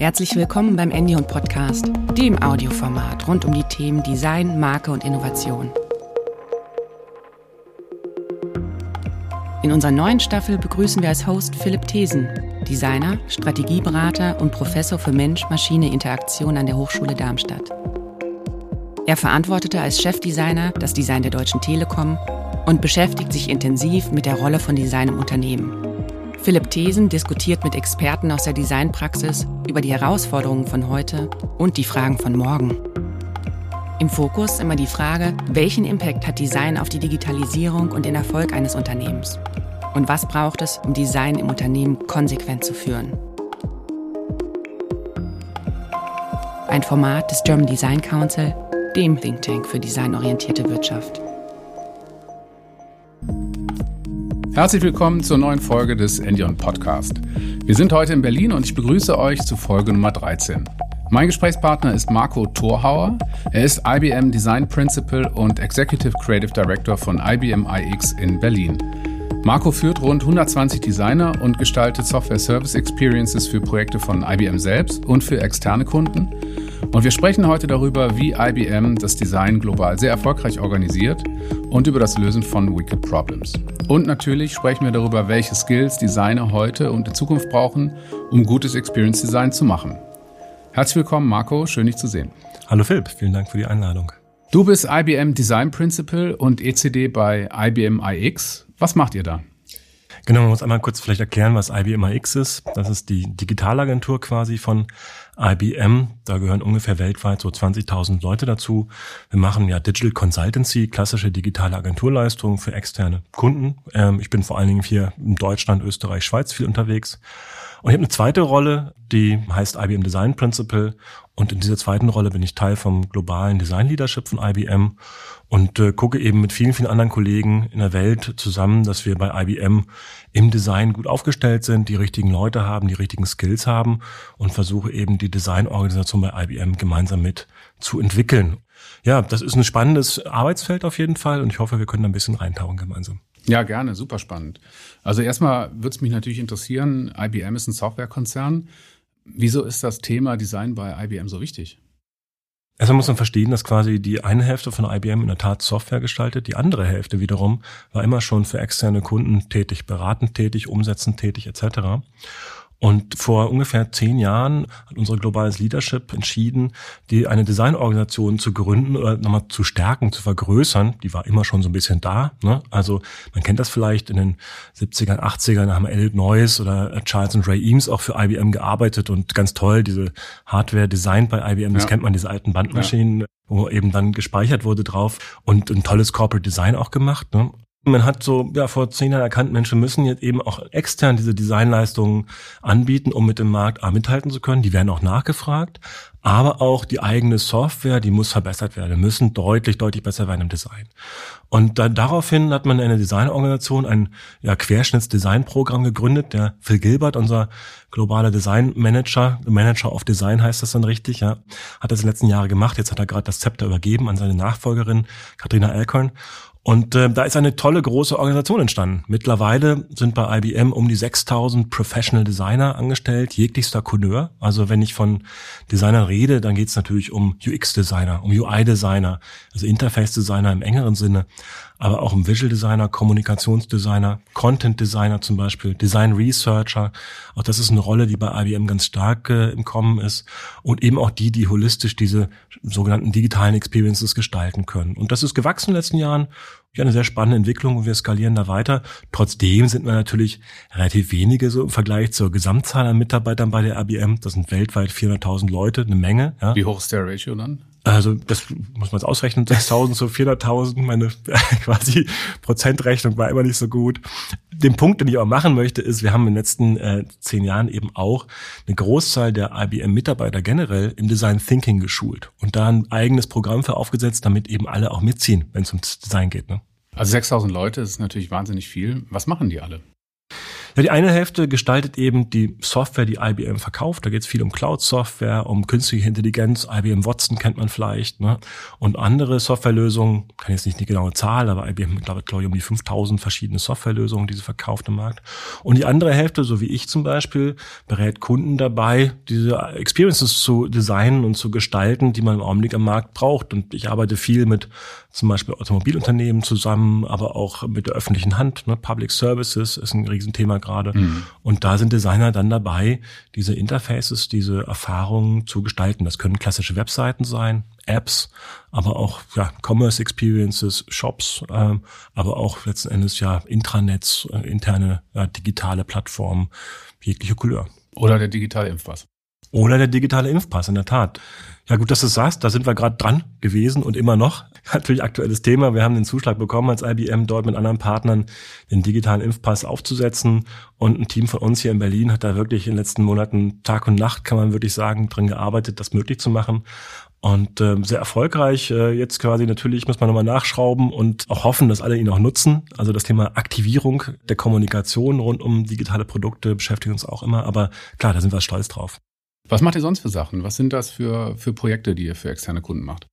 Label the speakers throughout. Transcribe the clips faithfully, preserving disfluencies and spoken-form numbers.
Speaker 1: Herzlich willkommen beim Endion Podcast, dem Audioformat rund um die Themen Design, Marke und Innovation. In unserer neuen Staffel begrüßen wir als Host Philipp Thesen, Designer, Strategieberater und Professor für Mensch-Maschine-Interaktion an der Hochschule Darmstadt. Er verantwortete als Chefdesigner das Design der Deutschen Telekom und beschäftigt sich intensiv mit der Rolle von Design im Unternehmen. Philipp Thesen diskutiert mit Experten aus der Designpraxis über die Herausforderungen von heute und die Fragen von morgen. Im Fokus immer die Frage, welchen Impact hat Design auf die Digitalisierung und den Erfolg eines Unternehmens? Und was braucht es, um Design im Unternehmen konsequent zu führen? Ein Format des German Design Council, dem Think Tank für designorientierte Wirtschaft.
Speaker 2: Herzlich willkommen zur neuen Folge des Endion Podcast. Wir sind heute in Berlin und ich begrüße euch zu Folge Nummer dreizehn. Mein Gesprächspartner ist Marco Thorhauer. Er ist I B M Design Principal und Executive Creative Director von I B M I X in Berlin. Marco führt rund hundertzwanzig Designer und gestaltet Software Service Experiences für Projekte von I B M selbst und für externe Kunden. Und wir sprechen heute darüber, wie I B M das Design global sehr erfolgreich organisiert und über das Lösen von Wicked Problems. Und natürlich sprechen wir darüber, welche Skills Designer heute und in Zukunft brauchen, um gutes Experience Design zu machen. Herzlich willkommen, Marco. Schön, dich zu sehen.
Speaker 3: Hallo Philipp, vielen Dank für die Einladung.
Speaker 2: Du bist I B M Design Principal und E C D bei I B M I X. Was macht ihr da?
Speaker 3: Genau, man muss einmal kurz vielleicht erklären, was I B M I X ist. Das ist die Digitalagentur quasi von I B M. Da gehören ungefähr weltweit so zwanzigtausend Leute dazu. Wir machen ja Digital Consultancy, klassische digitale Agenturleistungen für externe Kunden. Ähm, ich bin vor allen Dingen hier in Deutschland, Österreich, Schweiz viel unterwegs. Und ich habe eine zweite Rolle, die heißt I B M Design Principal. Und in dieser zweiten Rolle bin ich Teil vom globalen Design Leadership von I B M und äh, gucke eben mit vielen, vielen anderen Kollegen in der Welt zusammen, dass wir bei I B M im Design gut aufgestellt sind, die richtigen Leute haben, die richtigen Skills haben und versuche eben die Designorganisation bei I B M gemeinsam mit zu entwickeln. Ja, das ist ein spannendes Arbeitsfeld auf jeden Fall und ich hoffe, wir können da ein bisschen reintauchen gemeinsam.
Speaker 2: Ja, gerne, super spannend. Also erstmal würde es mich natürlich interessieren, I B M ist ein Softwarekonzern. Wieso ist das Thema Design bei I B M so wichtig?
Speaker 3: Erstmal muss man verstehen, dass quasi die eine Hälfte von I B M in der Tat Software gestaltet, die andere Hälfte wiederum war immer schon für externe Kunden tätig, beratend tätig, umsetzend tätig et cetera. Und vor ungefähr zehn Jahren hat unser globales Leadership entschieden, die eine Designorganisation zu gründen oder nochmal zu stärken, zu vergrößern. Die war immer schon so ein bisschen da, ne? Also man kennt das vielleicht in den siebzigern, achtzigern, da haben Elliot Noyce oder Charles und Ray Eames auch für I B M gearbeitet und ganz toll, diese Hardware designt bei I B M, das ja. Kennt man, diese alten Bandmaschinen, ja. Wo eben dann gespeichert wurde drauf und ein tolles Corporate Design auch gemacht, ne? Man hat so ja vor zehn Jahren erkannt, Menschen müssen jetzt eben auch extern diese Designleistungen anbieten, um mit dem Markt A mithalten zu können. Die werden auch nachgefragt, aber auch die eigene Software, die muss verbessert werden, müssen deutlich, deutlich besser werden im Design. Und dann daraufhin hat man eine Designorganisation, ein ja, Querschnittsdesignprogramm gegründet. Der Phil Gilbert, unser globaler Designmanager, Manager of Design heißt das dann richtig, ja, hat das in den letzten Jahren gemacht. Jetzt hat er gerade das Zepter übergeben an seine Nachfolgerin Katrina Alcorn. Und äh, da ist eine tolle, große Organisation entstanden. Mittlerweile sind bei I B M um die sechstausend Professional Designer angestellt, jeglichster Couleur. Also wenn ich von Designern rede, dann geht es natürlich um U X-Designer, um U I-Designer, also Interface-Designer im engeren Sinne, aber auch um Visual-Designer, Kommunikationsdesigner, Content-Designer zum Beispiel, Design-Researcher. Auch das ist eine Rolle, die bei I B M ganz stark äh, im Kommen ist. Und eben auch die, die holistisch diese sogenannten digitalen Experiences gestalten können. Und das ist gewachsen in den letzten Jahren. Ja, eine sehr spannende Entwicklung und wir skalieren da weiter. Trotzdem sind wir natürlich relativ wenige so im Vergleich zur Gesamtzahl an Mitarbeitern bei der I B M. Das sind weltweit vierhunderttausend Leute, eine Menge. Ja.
Speaker 2: Wie hoch ist der Ratio dann?
Speaker 3: Also das muss man jetzt ausrechnen, sechstausend zu vierhunderttausend, meine quasi Prozentrechnung war immer nicht so gut. Den Punkt, den ich auch machen möchte, ist, wir haben in den letzten äh, zehn Jahren eben auch eine Großzahl der I B M-Mitarbeiter generell im Design Thinking geschult und da ein eigenes Programm für aufgesetzt, damit eben alle auch mitziehen, wenn es ums Design geht. Ne?
Speaker 2: Also sechstausend Leute, das ist natürlich wahnsinnig viel. Was machen die alle?
Speaker 3: Ja, die eine Hälfte gestaltet eben die Software, die I B M verkauft. Da geht es viel um Cloud-Software, um künstliche Intelligenz. I B M Watson kennt man vielleicht, ne? Und andere Softwarelösungen, kann jetzt nicht die genaue Zahl, aber I B M, glaube ich, um die fünftausend verschiedene Softwarelösungen, die sie verkauft im Markt. Und die andere Hälfte, so wie ich zum Beispiel, berät Kunden dabei, diese Experiences zu designen und zu gestalten, die man im Augenblick am Markt braucht. Und ich arbeite viel mit zum Beispiel Automobilunternehmen zusammen, aber auch mit der öffentlichen Hand. Ne? Public Services ist ein Riesenthema gerade. Mhm. Und da sind Designer dann dabei, diese Interfaces, diese Erfahrungen zu gestalten. Das können klassische Webseiten sein, Apps, aber auch ja, Commerce Experiences, Shops, äh, aber auch letzten Endes ja Intranets, äh, interne äh, digitale Plattformen, jegliche Couleur.
Speaker 2: Oder der digitale Impfpass.
Speaker 3: Oder der digitale Impfpass, in der Tat. Ja gut, dass du es sagst, da sind wir gerade dran gewesen und immer noch. Natürlich aktuelles Thema. Wir haben den Zuschlag bekommen als I B M, dort mit anderen Partnern den digitalen Impfpass aufzusetzen. Und ein Team von uns hier in Berlin hat da wirklich in den letzten Monaten Tag und Nacht, kann man wirklich sagen, drin gearbeitet, das möglich zu machen. Und äh, sehr erfolgreich. Äh, jetzt quasi natürlich muss man nochmal nachschrauben und auch hoffen, dass alle ihn auch nutzen. Also das Thema Aktivierung der Kommunikation rund um digitale Produkte beschäftigt uns auch immer. Aber klar, da sind wir stolz drauf.
Speaker 2: Was macht ihr sonst für Sachen? Was sind das für, für Projekte, die ihr für externe Kunden macht?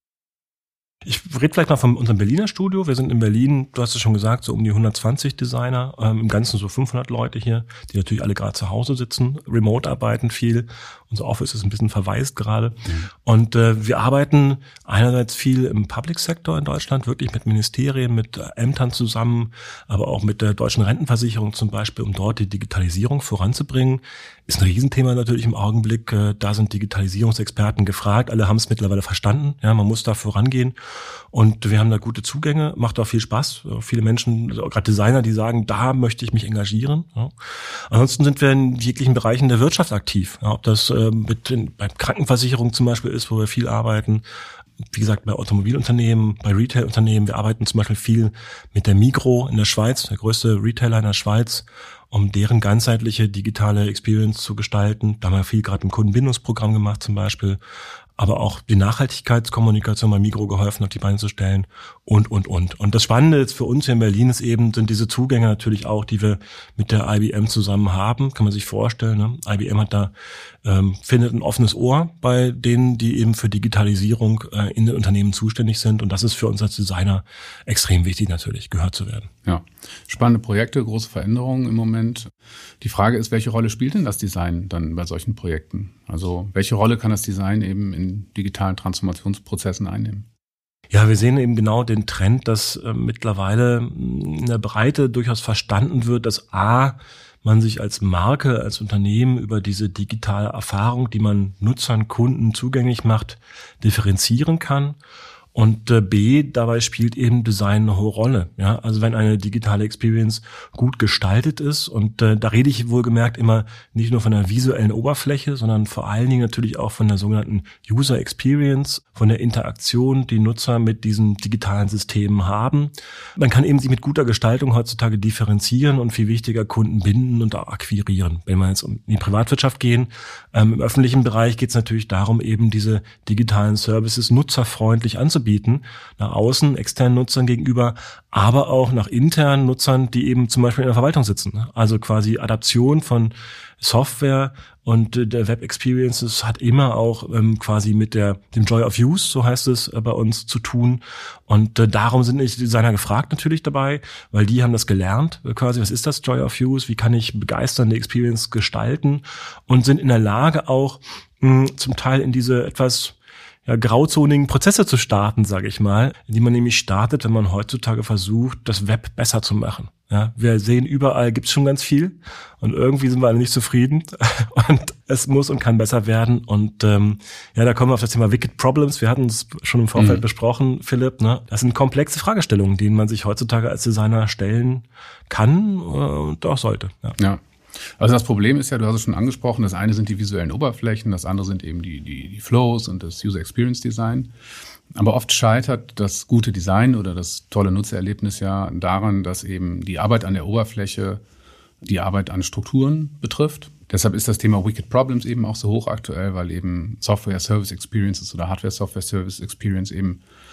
Speaker 3: Ich rede vielleicht mal von unserem Berliner Studio. Wir sind in Berlin, du hast es schon gesagt, so um die hundertzwanzig Designer, ähm, im Ganzen so fünfhundert Leute hier, die natürlich alle gerade zu Hause sitzen, remote arbeiten viel. Unser Office ist ein bisschen verwaist gerade. Mhm. Und äh, wir arbeiten einerseits viel im Public Sector in Deutschland, wirklich mit Ministerien, mit Ämtern zusammen, aber auch mit der Deutschen Rentenversicherung zum Beispiel, um dort die Digitalisierung voranzubringen. Ist ein Riesenthema natürlich im Augenblick. Äh, da sind Digitalisierungsexperten gefragt. Alle haben es mittlerweile verstanden. Ja, man muss da vorangehen. Und wir haben da gute Zugänge, macht auch viel Spaß. Viele Menschen, also gerade Designer, die sagen, da möchte ich mich engagieren. Ja. Ansonsten sind wir in jeglichen Bereichen der Wirtschaft aktiv. Ja, ob das äh, mit den, bei Krankenversicherung zum Beispiel ist, wo wir viel arbeiten. Wie gesagt, bei Automobilunternehmen, bei Retailunternehmen. Wir arbeiten zum Beispiel viel mit der Migros in der Schweiz, der größte Retailer in der Schweiz, um deren ganzheitliche digitale Experience zu gestalten. Da haben wir viel gerade im Kundenbindungsprogramm gemacht zum Beispiel. Aber auch die Nachhaltigkeitskommunikation bei Migros geholfen, auf die Beine zu stellen und, und, und. Und das Spannende jetzt für uns hier in Berlin ist eben, sind diese Zugänge natürlich auch, die wir mit der I B M zusammen haben. Kann man sich vorstellen, ne? I B M hat da, ähm, findet ein offenes Ohr bei denen, die eben für Digitalisierung äh, in den Unternehmen zuständig sind. Und das ist für uns als Designer extrem wichtig natürlich, gehört zu werden.
Speaker 2: Ja, spannende Projekte, große Veränderungen im Moment. Die Frage ist, welche Rolle spielt denn das Design dann bei solchen Projekten? Also welche Rolle kann das Design eben in digitalen Transformationsprozessen einnehmen?
Speaker 3: Ja, wir sehen eben genau den Trend, dass äh, mittlerweile in der Breite durchaus verstanden wird, dass A, man sich als Marke, als Unternehmen über diese digitale Erfahrung, die man Nutzern, Kunden zugänglich macht, differenzieren kann. Und äh, B, dabei spielt eben Design eine hohe Rolle. Ja, also wenn eine digitale Experience gut gestaltet ist, und äh, da rede ich wohlgemerkt immer nicht nur von der visuellen Oberfläche, sondern vor allen Dingen natürlich auch von der sogenannten User Experience, von der Interaktion, die Nutzer mit diesen digitalen Systemen haben. Man kann eben sich mit guter Gestaltung heutzutage differenzieren und viel wichtiger Kunden binden und auch akquirieren. Wenn wir jetzt in die Privatwirtschaft gehen, ähm, im öffentlichen Bereich geht es natürlich darum, eben diese digitalen Services nutzerfreundlich anzubieten. bieten, nach außen, externen Nutzern gegenüber, aber auch nach internen Nutzern, die eben zum Beispiel in der Verwaltung sitzen. Also quasi Adaption von Software und der Web Experiences hat immer auch ähm, quasi mit der dem Joy of Use, so heißt es äh, bei uns, zu tun. Und äh, darum sind die Designer gefragt natürlich dabei, weil die haben das gelernt, äh, quasi, was ist das Joy of Use, wie kann ich begeisternde Experience gestalten, und sind in der Lage auch mh, zum Teil in diese etwas ja, grauzonigen Prozesse zu starten, sage ich mal, die man nämlich startet, wenn man heutzutage versucht, das Web besser zu machen. Ja, wir sehen, überall gibt's schon ganz viel und irgendwie sind wir alle nicht zufrieden und es muss und kann besser werden. Und ähm, ja, da kommen wir auf das Thema Wicked Problems. Wir hatten es schon im Vorfeld mhm. besprochen, Philipp. Ne? Das sind komplexe Fragestellungen, denen man sich heutzutage als Designer stellen kann und auch sollte. Ja.
Speaker 2: ja. Also das Problem ist ja, du hast es schon angesprochen, das eine sind die visuellen Oberflächen, das andere sind eben die, die, die Flows und das User Experience Design. Aber oft scheitert das gute Design oder das tolle Nutzererlebnis ja daran, dass eben die Arbeit an der Oberfläche die Arbeit an Strukturen betrifft. Deshalb ist das Thema Wicked Problems eben auch so hochaktuell, weil eben Software Service Experiences oder Hardware Software Service Experience eben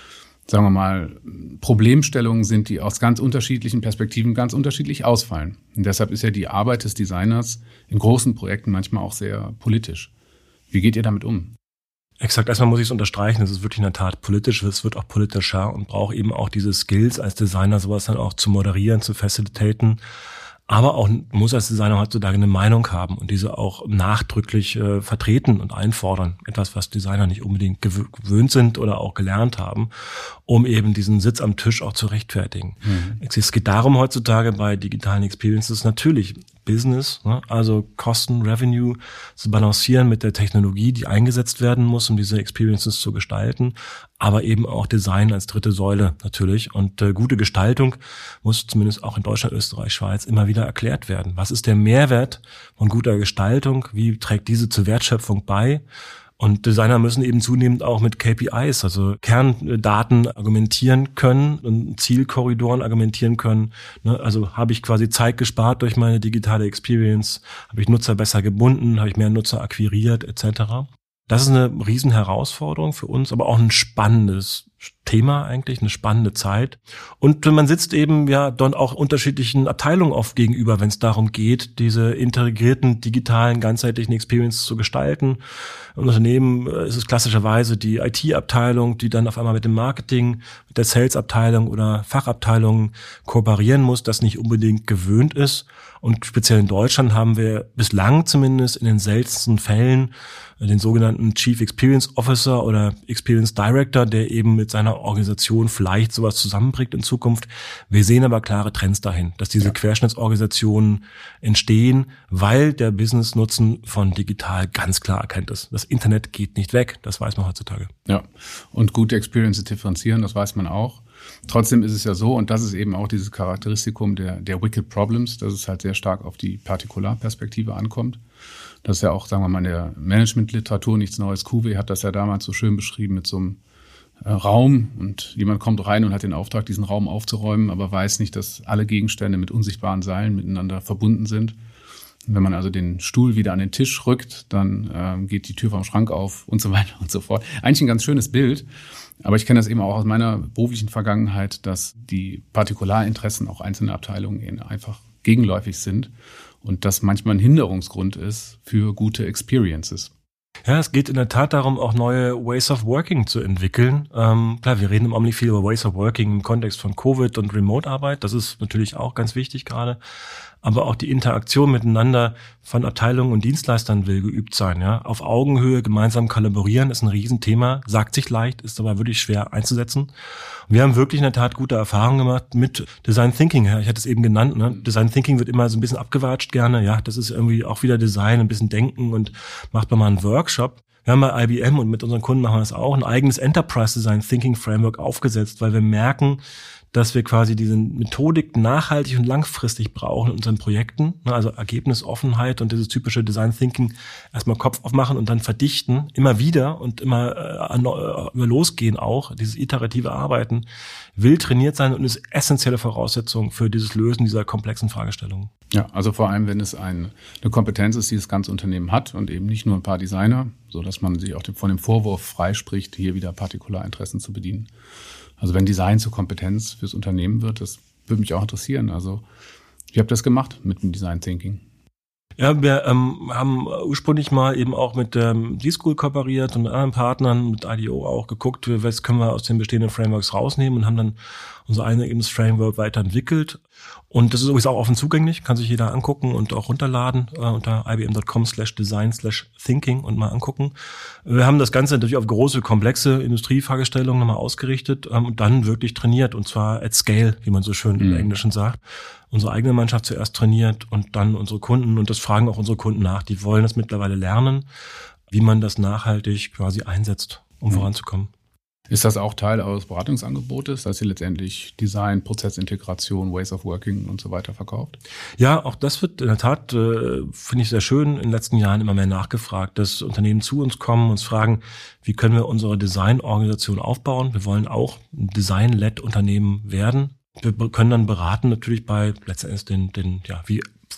Speaker 2: sagen wir mal, Problemstellungen sind, die aus ganz unterschiedlichen Perspektiven ganz unterschiedlich ausfallen. Und deshalb ist ja die Arbeit des Designers in großen Projekten manchmal auch sehr politisch. Wie geht ihr damit um?
Speaker 3: Exakt, erstmal muss ich es unterstreichen, es ist wirklich in der Tat politisch, es wird auch politischer und braucht eben auch diese Skills als Designer, sowas dann auch zu moderieren, zu facilitaten. Aber auch muss als Designer heutzutage eine Meinung haben und diese auch nachdrücklich äh, vertreten und einfordern. Etwas, was Designer nicht unbedingt gewö- gewöhnt sind oder auch gelernt haben, um eben diesen Sitz am Tisch auch zu rechtfertigen. Mhm. Es geht darum heutzutage bei digitalen Experiences natürlich Business, ne? Also Kosten, Revenue zu balancieren mit der Technologie, die eingesetzt werden muss, um diese Experiences zu gestalten, aber eben auch Design als dritte Säule natürlich. Und äh, gute Gestaltung muss zumindest auch in Deutschland, Österreich, Schweiz immer wieder erklärt werden. Was ist der Mehrwert von guter Gestaltung? Wie trägt diese zur Wertschöpfung bei? Und Designer müssen eben zunehmend auch mit K P Is, also Kerndaten argumentieren können und Zielkorridoren argumentieren können. Also habe ich quasi Zeit gespart durch meine digitale Experience, habe ich Nutzer besser gebunden, habe ich mehr Nutzer akquiriert et cetera. Das ist eine riesen Herausforderung für uns, aber auch ein spannendes Thema eigentlich, eine spannende Zeit. Und man sitzt eben ja dann auch unterschiedlichen Abteilungen oft gegenüber, wenn es darum geht, diese integrierten, digitalen, ganzheitlichen Experiences zu gestalten. Im Unternehmen ist es klassischerweise die I T-Abteilung, die dann auf einmal mit dem Marketing, mit der Sales-Abteilung oder Fachabteilung kooperieren muss, das nicht unbedingt gewöhnt ist. Und speziell in Deutschland haben wir bislang zumindest in den seltensten Fällen den sogenannten Chief Experience Officer oder Experience Director, der eben mit seiner Organisation vielleicht sowas zusammenbringt in Zukunft. Wir sehen aber klare Trends dahin, dass diese ja. Querschnittsorganisationen entstehen, weil der Business-Nutzen von digital ganz klar erkannt ist. Das Internet geht nicht weg, das weiß man heutzutage.
Speaker 2: Ja, und gute Experiences differenzieren, das weiß man auch. Trotzdem ist es ja so, und das ist eben auch dieses Charakteristikum der, der Wicked Problems, dass es halt sehr stark auf die Partikularperspektive ankommt. Das ist ja auch, sagen wir mal, in der Managementliteratur nichts Neues. Cuvée hat das ja damals so schön beschrieben mit so einem äh, Raum und jemand kommt rein und hat den Auftrag, diesen Raum aufzuräumen, aber weiß nicht, dass alle Gegenstände mit unsichtbaren Seilen miteinander verbunden sind. Und wenn man also den Stuhl wieder an den Tisch rückt, dann äh, geht die Tür vom Schrank auf und so weiter und so fort. Eigentlich ein ganz schönes Bild, aber ich kenne das eben auch aus meiner beruflichen Vergangenheit, dass die Partikularinteressen auch einzelner Abteilungen einfach gegenläufig sind. Und das manchmal ein Hinderungsgrund ist für gute Experiences.
Speaker 3: Ja, es geht in der Tat darum, auch neue Ways of Working zu entwickeln. Ähm, klar, wir reden im Omni viel über Ways of Working im Kontext von Covid und Remote-Arbeit. Das ist natürlich auch ganz wichtig gerade. Aber auch die Interaktion miteinander von Abteilungen und Dienstleistern will geübt sein. Ja, auf Augenhöhe gemeinsam kollaborieren ist ein Riesenthema, sagt sich leicht, ist aber wirklich schwer einzusetzen. Und wir haben wirklich in der Tat gute Erfahrungen gemacht mit Design Thinking. Ja, ich hatte es eben genannt. Ne? Design Thinking wird immer so ein bisschen abgewatscht gerne. Ja, das ist irgendwie auch wieder Design, ein bisschen Denken und macht man mal einen Workshop. Wir haben bei I B M und mit unseren Kunden machen wir das auch, ein eigenes Enterprise Design Thinking Framework aufgesetzt, weil wir merken, dass wir quasi diese Methodik nachhaltig und langfristig brauchen in unseren Projekten. Also Ergebnisoffenheit und dieses typische Design Thinking erstmal Kopf aufmachen und dann verdichten, immer wieder und immer äh, über losgehen auch. Dieses iterative Arbeiten will trainiert sein und ist essentielle Voraussetzung für dieses Lösen dieser komplexen Fragestellungen.
Speaker 2: Ja, also vor allem, wenn es ein, eine Kompetenz ist, die das ganze Unternehmen hat und eben nicht nur ein paar Designer, so dass man sich auch von dem Vorwurf freispricht, hier wieder Partikularinteressen zu bedienen. Also wenn Design zur Kompetenz fürs Unternehmen wird, das würde mich auch interessieren. Also wie habt ihr das gemacht mit dem Design Thinking?
Speaker 3: Ja, wir ähm, haben ursprünglich mal eben auch mit ähm, D-School kooperiert und mit anderen Partnern, mit I D O auch geguckt, was können wir aus den bestehenden Frameworks rausnehmen und haben dann unser eigenes Framework weiterentwickelt. Und das ist übrigens auch offen zugänglich, kann sich jeder angucken und auch runterladen äh, unter ibm.com slash design slash thinking und mal angucken. Wir haben das Ganze natürlich auf große, komplexe Industriefragestellungen nochmal ausgerichtet ähm, und dann wirklich trainiert und zwar at scale, wie man so schön mhm. im Englischen sagt. Unsere eigene Mannschaft zuerst trainiert und dann unsere Kunden und das fragen auch unsere Kunden nach. Die wollen das mittlerweile lernen, wie man das nachhaltig quasi einsetzt, um mhm. voranzukommen.
Speaker 2: Ist das auch Teil eures Beratungsangebotes, dass ihr letztendlich Design, Prozessintegration, Ways of Working und so weiter verkauft?
Speaker 3: Ja, auch das wird in der Tat, äh, finde ich sehr schön, in den letzten Jahren immer mehr nachgefragt, dass Unternehmen zu uns kommen, uns fragen, wie können wir unsere Designorganisation aufbauen? Wir wollen auch ein Design-led Unternehmen werden. Wir können dann beraten natürlich bei letztendlich den, den, ja, wie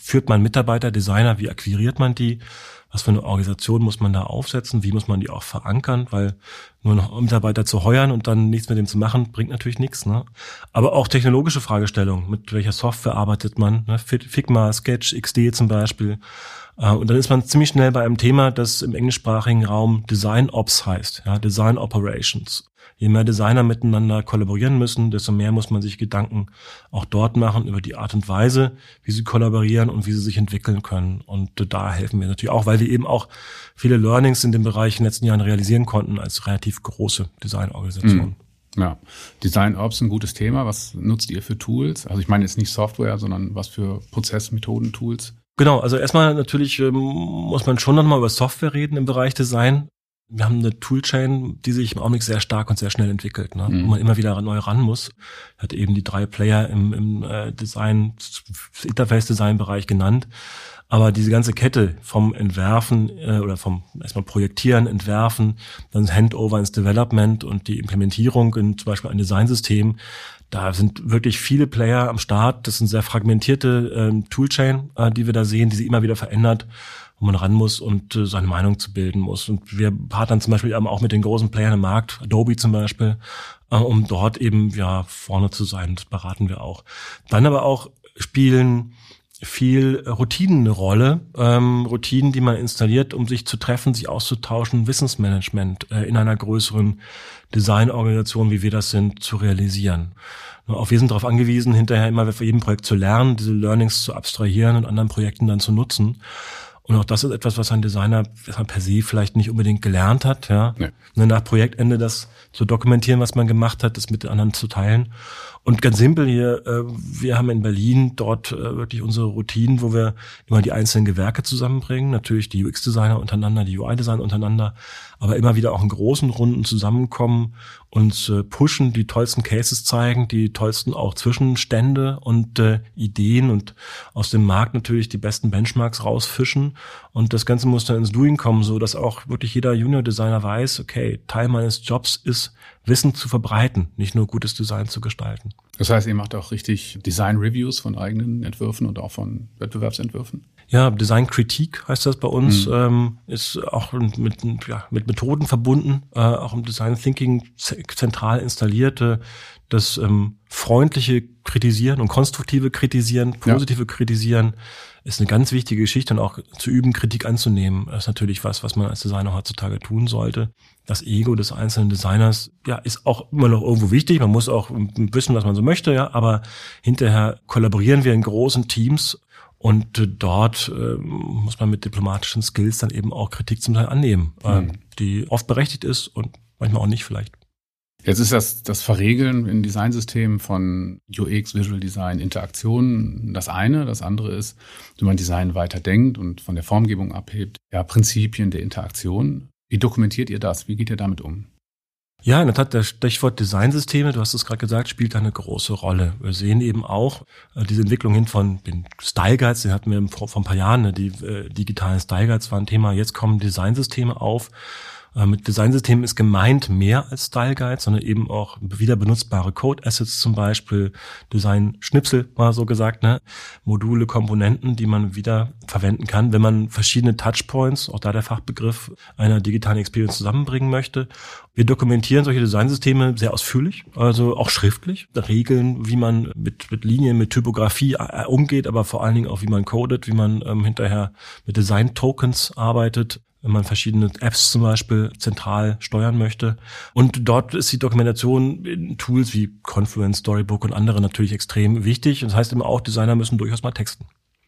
Speaker 3: führt man Mitarbeiter, Designer, wie akquiriert man die? Was für eine Organisation muss man da aufsetzen? Wie muss man die auch verankern? Weil nur noch Mitarbeiter zu heuern und dann nichts mit dem zu machen, bringt natürlich nichts. Ne? Aber auch technologische Fragestellungen. Mit welcher Software arbeitet man? Ne? Figma, Sketch, X D zum Beispiel. Und dann ist man ziemlich schnell bei einem Thema, das im englischsprachigen Raum Design Ops heißt. Ja, Design Operations. Je mehr Designer miteinander kollaborieren müssen, desto mehr muss man sich Gedanken auch dort machen über die Art und Weise, wie sie kollaborieren und wie sie sich entwickeln können. Und da helfen wir natürlich auch, weil wir eben auch viele Learnings in dem Bereich in den letzten Jahren realisieren konnten als relativ große Designorganisation.
Speaker 2: Ja, Design Ops ein gutes Thema. Was nutzt ihr für Tools? Also ich meine jetzt nicht Software, sondern was für Prozessmethoden, Tools?
Speaker 3: Genau, also erstmal natürlich ähm, muss man schon nochmal über Software reden im Bereich Design. Wir haben eine Toolchain, die sich im Augenblick sehr stark und sehr schnell entwickelt, ne? Mhm. Wo man immer wieder neu ran muss. Hat eben die drei Player im, im äh, Design, Interface-Design-Bereich genannt. Aber diese ganze Kette vom Entwerfen äh, oder vom erstmal Projektieren, Entwerfen, dann Handover ins Development und die Implementierung in zum Beispiel ein Designsystem, da sind wirklich viele Player am Start. Das sind sehr fragmentierte ähm, Toolchain, äh, die wir da sehen, die sich immer wieder verändert, wo man ran muss und äh, seine Meinung zu bilden muss. Und wir partnern zum Beispiel auch mit den großen Playern im Markt, Adobe zum Beispiel, äh, um dort eben ja vorne zu sein. Das beraten wir auch. Dann aber auch spielen viel Routinen eine Rolle, ähm, Routinen, die man installiert, um sich zu treffen, sich auszutauschen, Wissensmanagement äh, in einer größeren Designorganisation, wie wir das sind, zu realisieren. Auch wir sind darauf angewiesen, hinterher immer für jedem Projekt zu lernen, diese Learnings zu abstrahieren und anderen Projekten dann zu nutzen. Und auch das ist etwas, was ein Designer per se vielleicht nicht unbedingt gelernt hat, ja. Nee. Nach Projektende das zu dokumentieren, was man gemacht hat, das mit den anderen zu teilen. Und ganz simpel hier, wir haben in Berlin dort wirklich unsere Routinen, wo wir immer die einzelnen Gewerke zusammenbringen, natürlich die U X-Designer untereinander, die U I-Designer untereinander, aber immer wieder auch in großen Runden zusammenkommen, uns pushen, die tollsten Cases zeigen, die tollsten auch Zwischenstände und äh, Ideen und aus dem Markt natürlich die besten Benchmarks rausfischen. Und das Ganze muss dann ins Doing kommen, so dass auch wirklich jeder Junior-Designer weiß, okay, Teil meines Jobs ist, Wissen zu verbreiten, nicht nur gutes Design zu gestalten.
Speaker 2: Das heißt, ihr macht auch richtig Design-Reviews von eigenen Entwürfen und auch von Wettbewerbsentwürfen?
Speaker 3: Ja, Design-Kritik heißt das bei uns, mhm. ähm, ist auch mit, ja, mit Methoden verbunden, äh, auch im Design-Thinking zentral installiert. Äh, das ähm, freundliche Kritisieren und konstruktive Kritisieren, positive ja. Kritisieren ist eine ganz wichtige Geschichte und auch zu üben, Kritik anzunehmen, ist natürlich was, was man als Designer heutzutage tun sollte. Das Ego des einzelnen Designers, ja, ist auch immer noch irgendwo wichtig. Man muss auch wissen, was man so möchte, ja, aber hinterher kollaborieren wir in großen Teams und äh, dort äh, muss man mit diplomatischen Skills dann eben auch Kritik zum Teil annehmen, mhm. äh, die oft berechtigt ist und manchmal auch nicht vielleicht.
Speaker 2: Jetzt ist das, das Verregeln in Designsystemen von U X, Visual Design, Interaktion das eine. Das andere ist, wie man Design weiter denkt und von der Formgebung abhebt. Ja, Prinzipien der Interaktion. Wie dokumentiert ihr das? Wie geht ihr damit um?
Speaker 3: Ja, in der Tat, das Stichwort Designsysteme, du hast es gerade gesagt, spielt da eine große Rolle. Wir sehen eben auch äh, diese Entwicklung hin von den Style Guides, den hatten wir vor, vor ein paar Jahren, ne, die äh, digitalen Style Guides waren ein Thema. Jetzt kommen Designsysteme auf. Mit Designsystemen ist gemeint mehr als Style Guide, sondern eben auch wieder benutzbare Code Assets zum Beispiel, Design-Schnipsel mal so gesagt, ne, Module, Komponenten, die man wieder verwenden kann, wenn man verschiedene Touchpoints, auch da der Fachbegriff, einer digitalen Experience zusammenbringen möchte. Wir dokumentieren solche Designsysteme sehr ausführlich, also auch schriftlich, Regeln, wie man mit, mit Linien, mit Typografie umgeht, aber vor allen Dingen auch, wie man codet, wie man ähm, hinterher mit Design-Tokens arbeitet, wenn man verschiedene Apps zum Beispiel zentral steuern möchte. Und dort ist die Dokumentation in Tools wie Confluence, Storybook und andere natürlich extrem wichtig. Das heißt immer auch, Designer müssen durchaus mal texten.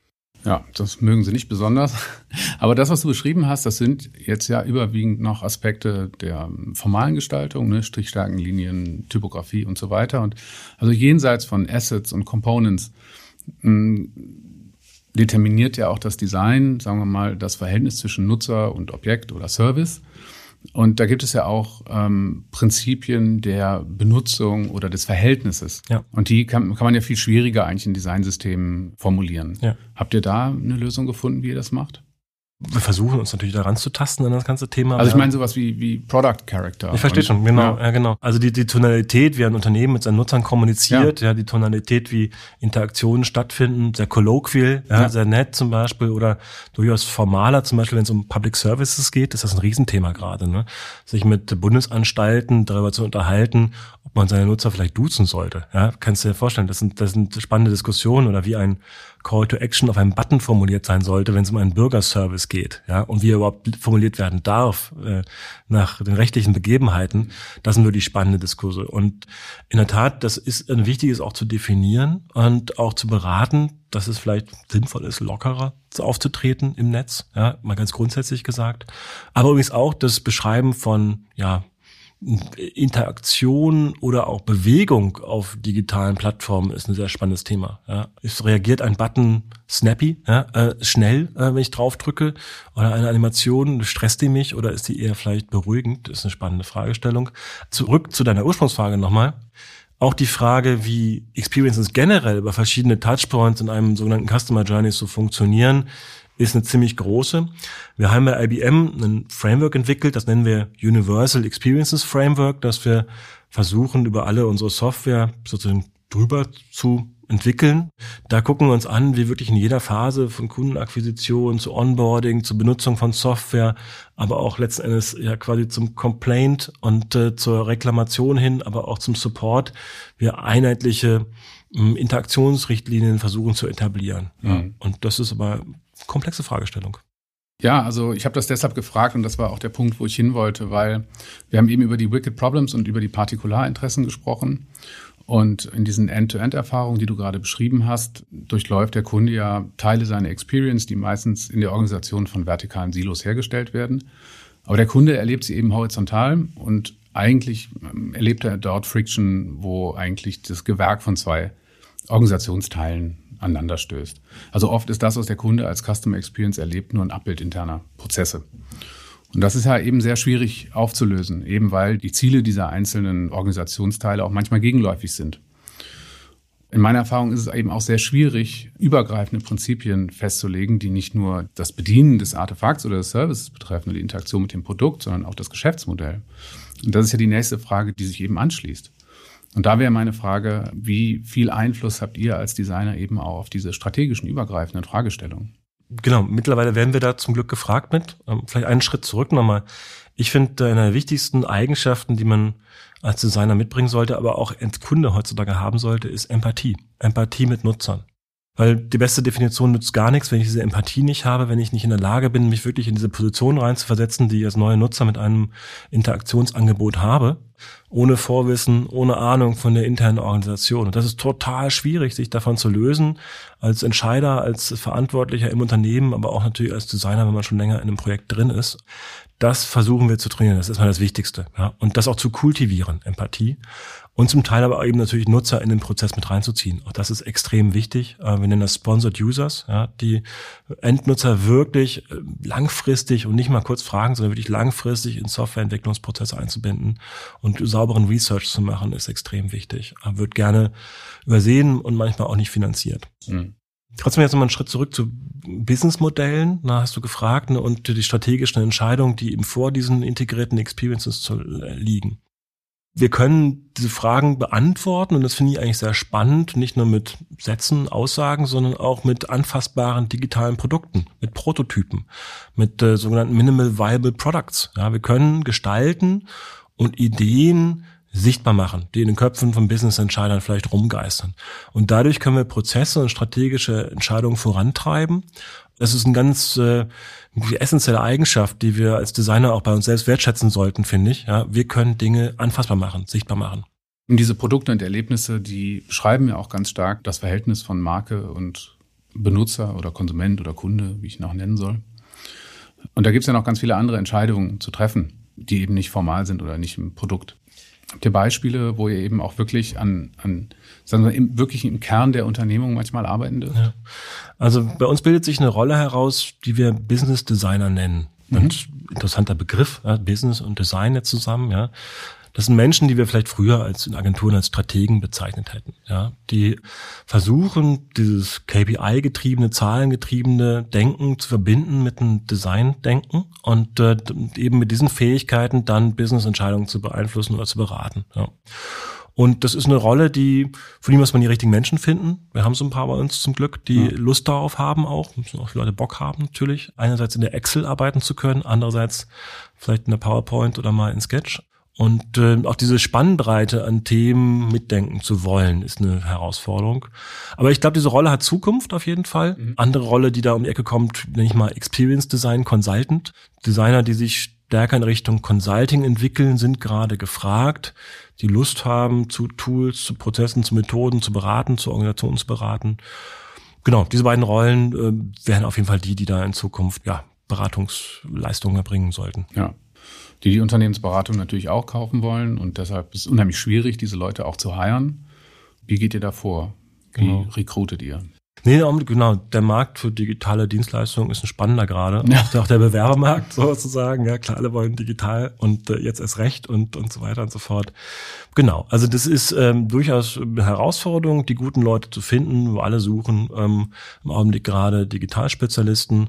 Speaker 2: Ja, das mögen sie nicht besonders. Aber das, was du beschrieben hast, das sind jetzt ja überwiegend noch Aspekte der formalen Gestaltung, ne, Strichstärken, Linien, Typografie und so weiter. Und also jenseits von Assets und Components mh, determiniert ja auch das Design, sagen wir mal, das Verhältnis zwischen Nutzer und Objekt oder Service. Und da gibt es ja auch ähm, Prinzipien der Benutzung oder des Verhältnisses. Ja. Und die kann, kann man ja viel schwieriger eigentlich in Designsystemen formulieren. Ja. Habt ihr da eine Lösung gefunden, wie ihr das macht?
Speaker 3: Wir versuchen uns natürlich daran zu tasten an das ganze Thema.
Speaker 2: Also ich meine sowas wie, wie Product Character.
Speaker 3: Ich verstehe schon, genau, ja. ja genau. Also die, die Tonalität, wie ein Unternehmen mit seinen Nutzern kommuniziert, ja, ja die Tonalität, wie Interaktionen stattfinden, sehr colloquial, ja, ja. sehr nett zum Beispiel oder durchaus formaler, zum Beispiel wenn es um Public Services geht, ist das ein Riesenthema gerade, ne? Sich mit Bundesanstalten darüber zu unterhalten, ob man seine Nutzer vielleicht duzen sollte. Ja, kannst du dir vorstellen, das sind, das sind spannende Diskussionen oder wie ein Call to Action auf einem Button formuliert sein sollte, wenn es um einen Bürgerservice geht, ja, und wie er überhaupt formuliert werden darf, äh, nach den rechtlichen Begebenheiten. Das sind wirklich spannende Diskurse. Und in der Tat, das ist ein wichtiges auch zu definieren und auch zu beraten, dass es vielleicht sinnvoll ist, lockerer aufzutreten im Netz, ja, mal ganz grundsätzlich gesagt. Aber übrigens auch das Beschreiben von, ja, Interaktion oder auch Bewegung auf digitalen Plattformen ist ein sehr spannendes Thema. Ja. Es reagiert ein Button snappy, ja, äh, schnell, äh, wenn ich drauf drücke, oder eine Animation, stresst die mich oder ist die eher vielleicht beruhigend? Das ist eine spannende Fragestellung. Zurück zu deiner Ursprungsfrage nochmal. Auch die Frage, wie Experiences generell über verschiedene Touchpoints in einem sogenannten Customer Journey so funktionieren, ist eine ziemlich große. Wir haben bei I B M ein Framework entwickelt, das nennen wir Universal Experiences Framework, das wir versuchen, über alle unsere Software sozusagen drüber zu entwickeln. Da gucken wir uns an, wie wirklich in jeder Phase von Kundenakquisition zu Onboarding, zur Benutzung von Software, aber auch letzten Endes ja quasi zum Complaint und äh, zur Reklamation hin, aber auch zum Support, wir einheitliche äh, Interaktionsrichtlinien versuchen zu etablieren. Mhm. Ja. Und das ist aber komplexe Fragestellung.
Speaker 2: Ja, also ich habe das deshalb gefragt und das war auch der Punkt, wo ich hin wollte, weil wir haben eben über die Wicked Problems und über die Partikularinteressen gesprochen und in diesen End-to-End-Erfahrungen, die du gerade beschrieben hast, durchläuft der Kunde ja Teile seiner Experience, die meistens in der Organisation von vertikalen Silos hergestellt werden. Aber der Kunde erlebt sie eben horizontal und eigentlich erlebt er dort Friction, wo eigentlich das Gewerk von zwei Organisationsteilen aneinander stößt. Also oft ist das, was der Kunde als Customer Experience erlebt, nur ein Abbild interner Prozesse. Und das ist ja eben sehr schwierig aufzulösen, eben weil die Ziele dieser einzelnen Organisationsteile auch manchmal gegenläufig sind. In meiner Erfahrung ist es eben auch sehr schwierig, übergreifende Prinzipien festzulegen, die nicht nur das Bedienen des Artefakts oder des Services betreffen oder die Interaktion mit dem Produkt, sondern auch das Geschäftsmodell. Und das ist ja die nächste Frage, die sich eben anschließt. Und da wäre meine Frage, wie viel Einfluss habt ihr als Designer eben auch auf diese strategischen, übergreifenden Fragestellungen?
Speaker 3: Genau, mittlerweile werden wir da zum Glück gefragt mit. Vielleicht einen Schritt zurück nochmal. Ich finde, eine der wichtigsten Eigenschaften, die man als Designer mitbringen sollte, aber auch als Kunde heutzutage haben sollte, ist Empathie. Empathie mit Nutzern. Weil die beste Definition nützt gar nichts, wenn ich diese Empathie nicht habe, wenn ich nicht in der Lage bin, mich wirklich in diese Position reinzuversetzen, die ich als neuer Nutzer mit einem Interaktionsangebot habe, ohne Vorwissen, ohne Ahnung von der internen Organisation. Und das ist total schwierig, sich davon zu lösen, als Entscheider, als Verantwortlicher im Unternehmen, aber auch natürlich als Designer, wenn man schon länger in einem Projekt drin ist. Das versuchen wir zu trainieren, das ist mal das Wichtigste. Ja. Und das auch zu kultivieren, Empathie. Und zum Teil aber eben natürlich Nutzer in den Prozess mit reinzuziehen. Auch das ist extrem wichtig. Wir nennen das Sponsored Users, ja, die Endnutzer wirklich langfristig und nicht mal kurz fragen, sondern wirklich langfristig in Softwareentwicklungsprozesse einzubinden und sauberen Research zu machen, ist extrem wichtig. Wird gerne übersehen und manchmal auch nicht finanziert. Mhm. Trotzdem jetzt nochmal einen Schritt zurück zu Businessmodellen. Da hast du gefragt, ne, und die strategischen Entscheidungen, die eben vor diesen integrierten Experiences zu, äh, liegen. Wir können diese Fragen beantworten und das finde ich eigentlich sehr spannend, nicht nur mit Sätzen, Aussagen, sondern auch mit anfassbaren digitalen Produkten, mit Prototypen, mit äh, sogenannten Minimal Viable Products. Ja, wir können gestalten und Ideen sichtbar machen, die in den Köpfen von Business-Entscheidern vielleicht rumgeistern. Und dadurch können wir Prozesse und strategische Entscheidungen vorantreiben. Das ist eine ganz äh, essentielle Eigenschaft, die wir als Designer auch bei uns selbst wertschätzen sollten, finde ich. Ja, wir können Dinge anfassbar machen, sichtbar machen.
Speaker 2: Und diese Produkte und Erlebnisse, die beschreiben ja auch ganz stark das Verhältnis von Marke und Benutzer oder Konsument oder Kunde, wie ich ihn auch nennen soll. Und da gibt es ja noch ganz viele andere Entscheidungen zu treffen, die eben nicht formal sind oder nicht im Produkt. Habt ihr Beispiele, wo ihr eben auch wirklich an, an sagen wir, im, wirklich im Kern der Unternehmung manchmal arbeiten dürft?
Speaker 3: Ja. Also bei uns bildet sich eine Rolle heraus, die wir Business Designer nennen. Mhm. Und interessanter Begriff, ja, Business und Design jetzt zusammen, ja. Das sind Menschen, die wir vielleicht früher als in Agenturen als Strategen bezeichnet hätten, ja, die versuchen, dieses K P I-getriebene, zahlengetriebene Denken zu verbinden mit einem Design-Denken und äh, eben mit diesen Fähigkeiten dann Business-Entscheidungen zu beeinflussen oder zu beraten. Ja. Und das ist eine Rolle, die, für die muss man die richtigen Menschen finden. Wir haben so ein paar bei uns zum Glück, die ja. Lust darauf haben auch, müssen auch viele Leute Bock haben natürlich. Einerseits in der Excel arbeiten zu können, andererseits vielleicht in der PowerPoint oder mal in Sketch. Und äh, auch diese Spannbreite an Themen mitdenken zu wollen, ist eine Herausforderung. Aber ich glaube, diese Rolle hat Zukunft auf jeden Fall. Mhm. Andere Rolle, die da um die Ecke kommt, nenne ich mal Experience Design Consultant. Designer, die sich stärker in Richtung Consulting entwickeln, sind gerade gefragt, die Lust haben, zu Tools, zu Prozessen, zu Methoden zu beraten, zu Organisationen zu beraten. Genau, diese beiden Rollen äh, wären auf jeden Fall die, die da in Zukunft ja Beratungsleistungen erbringen sollten.
Speaker 2: Ja, die die Unternehmensberatung natürlich auch kaufen wollen und deshalb ist es unheimlich schwierig, diese Leute auch zu hiren. Wie geht ihr da vor? Wie genau. recruitet ihr?
Speaker 3: Nee, genau, der Markt für digitale Dienstleistungen ist ein spannender gerade. Ja. Auch der Bewerbermarkt sozusagen. Ja, klar, alle wollen digital und äh, jetzt erst recht und und so weiter und so fort. Genau, also das ist ähm, durchaus eine Herausforderung, die guten Leute zu finden, wo alle suchen. Ähm, im Augenblick gerade Digitalspezialisten.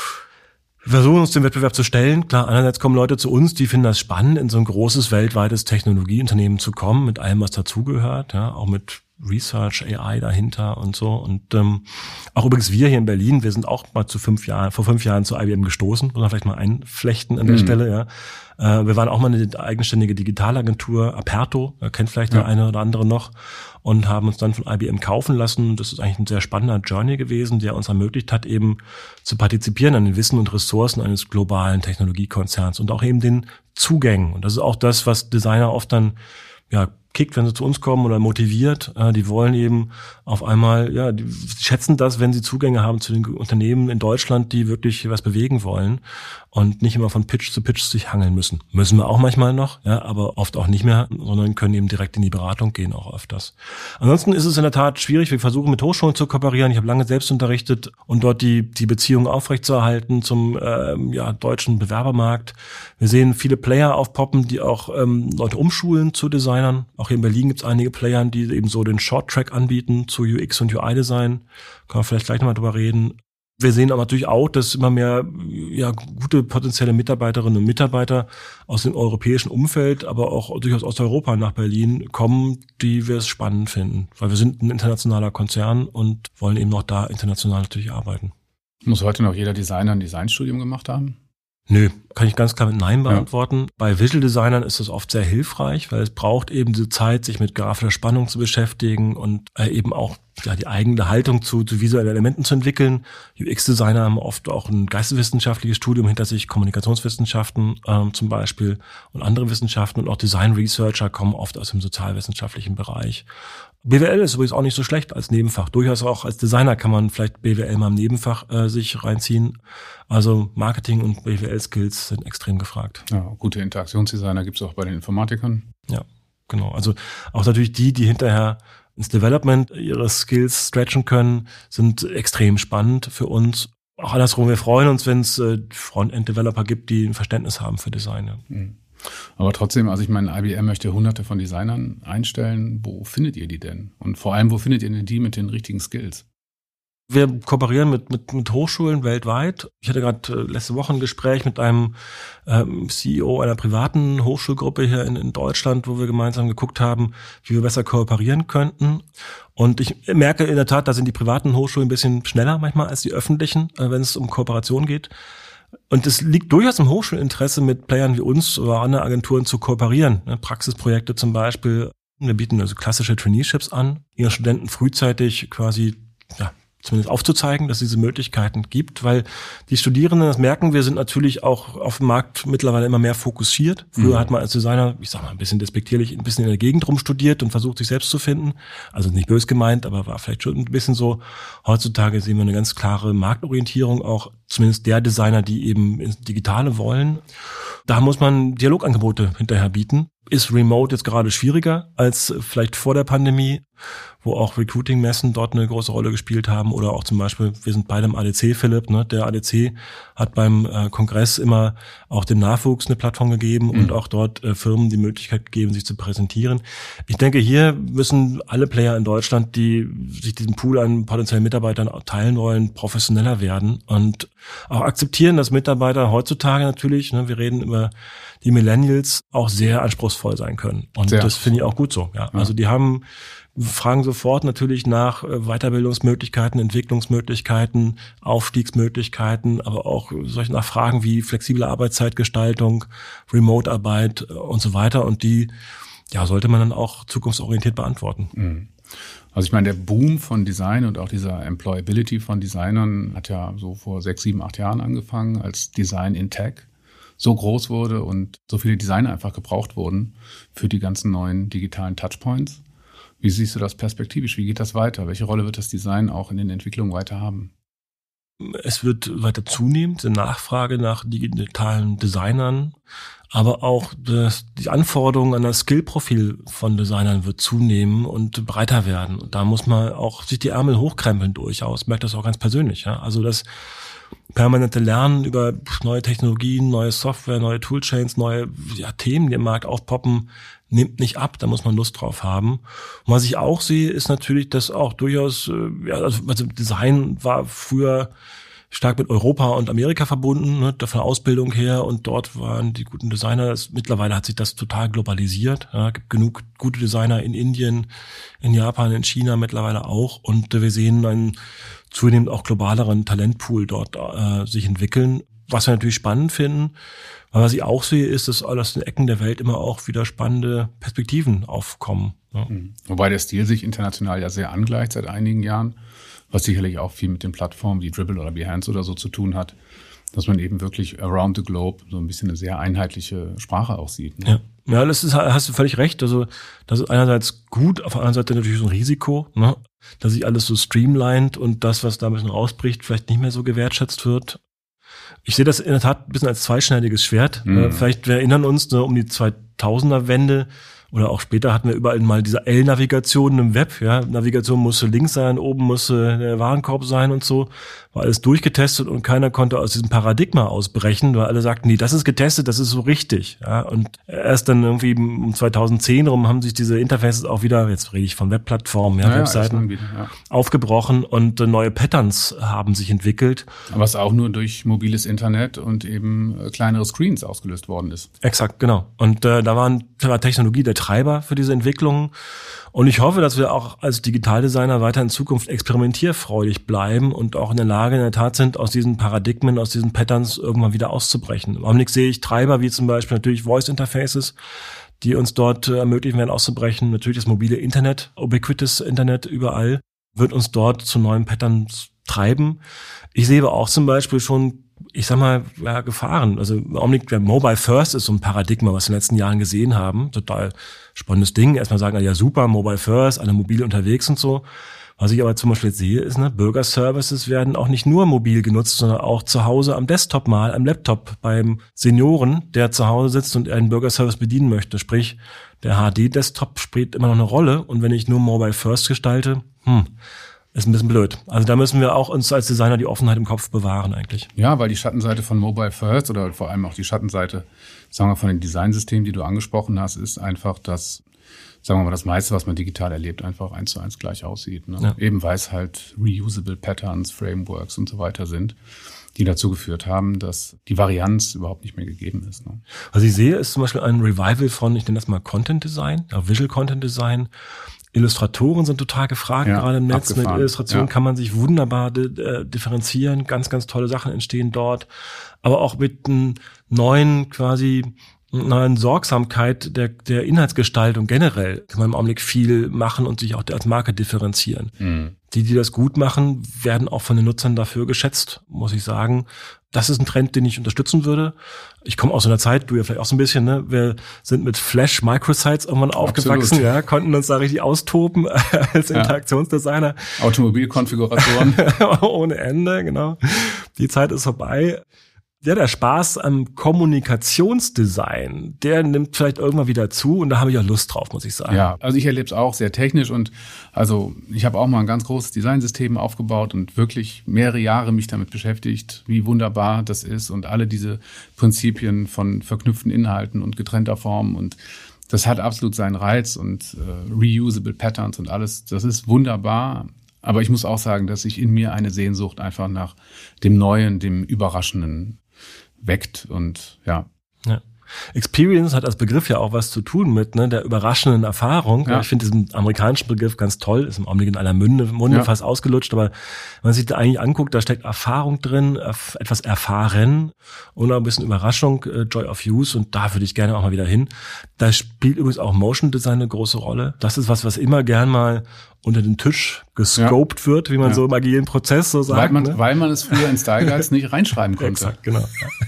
Speaker 3: Wir versuchen uns dem Wettbewerb zu stellen. Klar, einerseits kommen Leute zu uns, die finden das spannend, in so ein großes weltweites Technologieunternehmen zu kommen, mit allem, was dazugehört, ja, auch mit Research, A I dahinter und so. Und ähm, auch übrigens wir hier in Berlin, wir sind auch mal zu fünf Jahren, vor fünf Jahren zu I B M gestoßen, muss man vielleicht mal einflechten an der mhm. Stelle, ja. Äh, wir waren auch mal eine eigenständige Digitalagentur, Aperto, kennt vielleicht ja. der eine oder andere noch, und haben uns dann von I B M kaufen lassen. Das ist eigentlich ein sehr spannender Journey gewesen, der uns ermöglicht hat, eben zu partizipieren an den Wissen und Ressourcen eines globalen Technologiekonzerns und auch eben den Zugängen. Und das ist auch das, was Designer oft dann ja kickt, wenn sie zu uns kommen oder motiviert. Äh, die wollen eben auf einmal, ja, die schätzen das, wenn sie Zugänge haben zu den Unternehmen in Deutschland, die wirklich was bewegen wollen und nicht immer von Pitch zu Pitch sich hangeln müssen. Müssen wir auch manchmal noch, ja, aber oft auch nicht mehr, sondern können eben direkt in die Beratung gehen, auch öfters. Ansonsten ist es in der Tat schwierig. Wir versuchen mit Hochschulen zu kooperieren. Ich habe lange selbst unterrichtet und dort die die Beziehung aufrechtzuerhalten zum ähm, ja, deutschen Bewerbermarkt. Wir sehen viele Player aufpoppen, die auch ähm, Leute umschulen zu Designern. Auch hier in Berlin gibt es einige Player, die eben so den Short-Track anbieten zu U X und U I-Design. Können wir vielleicht gleich nochmal drüber reden. Wir sehen aber natürlich auch, dass immer mehr ja gute potenzielle Mitarbeiterinnen und Mitarbeiter aus dem europäischen Umfeld, aber auch durchaus aus Europa nach Berlin kommen, die wir es spannend finden. Weil wir sind ein internationaler Konzern und wollen eben auch da international natürlich arbeiten.
Speaker 2: Muss heute noch jeder Designer ein Designstudium gemacht haben?
Speaker 3: Nö, kann ich ganz klar mit Nein beantworten. Ja. Bei Visual Designern ist das oft sehr hilfreich, weil es braucht eben diese Zeit, sich mit grafischer Spannung zu beschäftigen und äh, eben auch ja, die eigene Haltung zu, zu visuellen Elementen zu entwickeln. U X-Designer haben oft auch ein geisteswissenschaftliches Studium hinter sich, Kommunikationswissenschaften ähm, zum Beispiel und andere Wissenschaften, und auch Design-Researcher kommen oft aus dem sozialwissenschaftlichen Bereich. B W L ist übrigens auch nicht so schlecht als Nebenfach. Durchaus auch als Designer kann man vielleicht B W L mal im Nebenfach äh, sich reinziehen. Also Marketing und B W L-Skills sind extrem gefragt.
Speaker 2: Ja, gute Interaktionsdesigner gibt es auch bei den Informatikern.
Speaker 3: Ja, genau. Also auch natürlich die, die hinterher ins Development ihre Skills stretchen können, sind extrem spannend für uns. Auch andersrum, wir freuen uns, wenn es äh, Frontend-Developer gibt, die ein Verständnis haben für Design. Ja. Mhm.
Speaker 2: Aber trotzdem, also ich meine, I B M möchte hunderte von Designern einstellen. Wo findet ihr die denn? Und vor allem, wo findet ihr denn die mit den richtigen Skills?
Speaker 3: Wir kooperieren mit, mit, mit Hochschulen weltweit. Ich hatte gerade letzte Woche ein Gespräch mit einem ähm, C E O einer privaten Hochschulgruppe hier in, in Deutschland, wo wir gemeinsam geguckt haben, wie wir besser kooperieren könnten. Und ich merke in der Tat, da sind die privaten Hochschulen ein bisschen schneller manchmal als die öffentlichen, äh, wenn es um Kooperation geht. Und es liegt durchaus im Hochschulinteresse, mit Playern wie uns oder anderen Agenturen zu kooperieren. Ne, Praxisprojekte zum Beispiel. Wir bieten also klassische Traineeships an, ihren Studenten frühzeitig quasi ja, zumindest aufzuzeigen, dass es diese Möglichkeiten gibt, weil die Studierenden, das merken wir, sind natürlich auch auf dem Markt mittlerweile immer mehr fokussiert. Früher mhm. hat man als Designer, ich sag mal ein bisschen despektierlich, ein bisschen in der Gegend rum studiert und versucht, sich selbst zu finden. Also nicht böse gemeint, aber war vielleicht schon ein bisschen so. Heutzutage sehen wir eine ganz klare Marktorientierung, auch zumindest der Designer, die eben ins Digitale wollen. Da muss man Dialogangebote hinterher bieten. ist Remote jetzt gerade schwieriger als vielleicht vor der Pandemie, wo auch Recruiting-Messen dort eine große Rolle gespielt haben oder auch zum Beispiel, wir sind beide im A D C, Philipp, ne? Der A D C hat beim äh, Kongress immer auch dem Nachwuchs eine Plattform gegeben mhm. und auch dort äh, Firmen die Möglichkeit gegeben, sich zu präsentieren. Ich denke, hier müssen alle Player in Deutschland, die sich diesen Pool an potenziellen Mitarbeitern teilen wollen, professioneller werden und auch akzeptieren, dass Mitarbeiter heutzutage natürlich, ne, wir reden über die Millennials, auch sehr anspruchsvoll sein können. Und sehr. Das finde ich auch gut so. Ja. ja. Also die haben fragen sofort natürlich nach Weiterbildungsmöglichkeiten, Entwicklungsmöglichkeiten, Aufstiegsmöglichkeiten, aber auch solche nach Fragen wie flexible Arbeitszeitgestaltung, Remote-Arbeit und so weiter. Und die ja sollte man dann auch zukunftsorientiert beantworten.
Speaker 2: Also ich meine, der Boom von Design und auch dieser Employability von Designern hat ja so vor sechs, sieben, acht Jahren angefangen, als Design in Tech so groß wurde und so viele Designer einfach gebraucht wurden für die ganzen neuen digitalen Touchpoints. Wie siehst du das perspektivisch? Wie geht das weiter? Welche Rolle wird das Design auch in den Entwicklungen weiter haben?
Speaker 3: Es wird weiter zunehmen, die Nachfrage nach digitalen Designern, aber auch das, die Anforderungen an das Skillprofil von Designern wird zunehmen und breiter werden. Und da muss man auch sich die Ärmel hochkrempeln durchaus. Ich merke das auch ganz persönlich. Ja? Also das permanente Lernen über neue Technologien, neue Software, neue Toolchains, neue ja, Themen, die im Markt aufpoppen, nimmt nicht ab, da muss man Lust drauf haben. Und was ich auch sehe, ist natürlich, dass auch durchaus, ja, also Design war früher stark mit Europa und Amerika verbunden, ne, von der Ausbildung her, und dort waren die guten Designer. Das, mittlerweile hat sich das total globalisiert. Ja, gibt genug gute Designer in Indien, in Japan, in China mittlerweile auch, und wir sehen einen zunehmend auch globaleren Talentpool dort äh, sich entwickeln, was wir natürlich spannend finden. Aber was ich auch sehe, ist, dass aus den Ecken der Welt immer auch wieder spannende Perspektiven aufkommen. Ja.
Speaker 2: Wobei der Stil sich international ja sehr angleicht seit einigen Jahren, was sicherlich auch viel mit den Plattformen wie Dribbble oder Behance oder so zu tun hat, dass man eben wirklich around the globe so ein bisschen eine sehr einheitliche Sprache auch sieht. Ne?
Speaker 3: Ja. Ja, das ist, hast du völlig recht. Also das ist einerseits gut, auf der anderen Seite natürlich so ein Risiko, ne? Dass sich alles so streamlined und das, was da ein bisschen rausbricht, vielleicht nicht mehr so gewertschätzt wird. Ich sehe das in der Tat ein bisschen als zweischneidiges Schwert. Mhm. Vielleicht, wir erinnern uns, ne, um die zweitausender-Wende oder auch später hatten wir überall mal diese L-Navigation im Web. Ja, Navigation musste links sein, oben musste der Warenkorb sein und so. War alles durchgetestet und keiner konnte aus diesem Paradigma ausbrechen, weil alle sagten, nee, das ist getestet, das ist so richtig. Ja, und erst dann irgendwie um zweitausendzehn rum haben sich diese Interfaces auch wieder, jetzt rede ich von Webplattformen, ja, ja, Webseiten, wieder, ja. aufgebrochen und neue Patterns haben sich entwickelt.
Speaker 2: Aber es auch nur durch mobiles Internet und eben kleinere Screens ausgelöst worden ist.
Speaker 3: Exakt, genau. Und äh, da waren, war Technologie der Treiber für diese Entwicklungen. Und ich hoffe, dass wir auch als Digitaldesigner weiter in Zukunft experimentierfreudig bleiben und auch in der Lage in der Tat sind, aus diesen Paradigmen, aus diesen Patterns irgendwann wieder auszubrechen. Im Augenblick sehe ich Treiber wie zum Beispiel natürlich Voice Interfaces, die uns dort ermöglichen werden auszubrechen. Natürlich das mobile Internet, ubiquitous Internet überall, wird uns dort zu neuen Patterns treiben. Ich sehe aber auch zum Beispiel schon, ich sag mal, ja, Gefahren. Also im Augenblick, der Mobile First ist so ein Paradigma, was wir in den letzten Jahren gesehen haben. Total spannendes Ding. Erstmal sagen, ja super, Mobile First, alle mobil unterwegs und so. Was ich aber zum Beispiel jetzt sehe, ist, ne, Bürgerservices werden auch nicht nur mobil genutzt, sondern auch zu Hause am Desktop mal, am Laptop beim Senioren, der zu Hause sitzt und einen Bürgerservice bedienen möchte. Sprich, der H D-Desktop spielt immer noch eine Rolle. Und wenn ich nur Mobile First gestalte, hm, ist ein bisschen blöd. Also da müssen wir auch uns als Designer die Offenheit im Kopf bewahren eigentlich.
Speaker 2: Ja, weil die Schattenseite von Mobile First oder vor allem auch die Schattenseite, sagen wir, von den Designsystemen, die du angesprochen hast, ist einfach, dass, sagen wir mal, das meiste, was man digital erlebt, einfach eins zu eins gleich aussieht. Ne? Ja. Eben weil es halt reusable Patterns, Frameworks und so weiter sind, die dazu geführt haben, dass die Varianz überhaupt nicht mehr gegeben ist. Ne?
Speaker 3: Was ich sehe, ist zum Beispiel ein Revival von, ich nenne das mal Content Design, ja, Visual Content Design. Illustratoren sind total gefragt, ja, gerade im Netz. Abgefahren. Mit Illustrationen ja. kann man sich wunderbar äh, differenzieren, ganz, ganz tolle Sachen entstehen dort. Aber auch mit einem neuen quasi neuen Sorgsamkeit der, der Inhaltsgestaltung generell kann man im Augenblick viel machen und sich auch als Marke differenzieren. Mhm. Die, die das gut machen, werden auch von den Nutzern dafür geschätzt, muss ich sagen. Das ist ein Trend, den ich unterstützen würde. Ich komme aus einer Zeit, du ja vielleicht auch so ein bisschen, ne? Wir sind mit Flash Microsites irgendwann aufgewachsen, Absolut. ja, konnten uns da richtig austoben als Interaktionsdesigner.
Speaker 2: Automobilkonfiguratoren.
Speaker 3: Ohne Ende, genau. Die Zeit ist vorbei. Ja, der Spaß am Kommunikationsdesign, der nimmt vielleicht irgendwann wieder zu und da habe ich auch Lust drauf, muss ich sagen.
Speaker 2: Ja, also ich erlebe es auch sehr technisch und also ich habe auch mal ein ganz großes Designsystem aufgebaut und wirklich mehrere Jahre mich damit beschäftigt, wie wunderbar das ist und alle diese Prinzipien von verknüpften Inhalten und getrennter Form und das hat absolut seinen Reiz und äh, reusable Patterns und alles, das ist wunderbar. Aber ich muss auch sagen, dass sich in mir eine Sehnsucht einfach nach dem Neuen, dem Überraschenden weckt und ja.
Speaker 3: ja. Experience hat als Begriff ja auch was zu tun mit ne, der überraschenden Erfahrung. Ja. Ich finde diesen amerikanischen Begriff ganz toll, ist im Augenblick in aller Munde, Munde ja. fast ausgelutscht, aber wenn man sich da eigentlich anguckt, da steckt Erfahrung drin, etwas erfahren und auch ein bisschen Überraschung, Joy of Use und da würde ich gerne auch mal wieder hin. Da spielt übrigens auch Motion Design eine große Rolle. Das ist was, was immer gern mal unter den Tisch gescoped ja. wird, wie man ja. so im agilen Prozess so sagt.
Speaker 2: Weil man,
Speaker 3: ne?
Speaker 2: weil man es früher in Style Guides nicht reinschreiben konnte.
Speaker 3: Exakt, genau.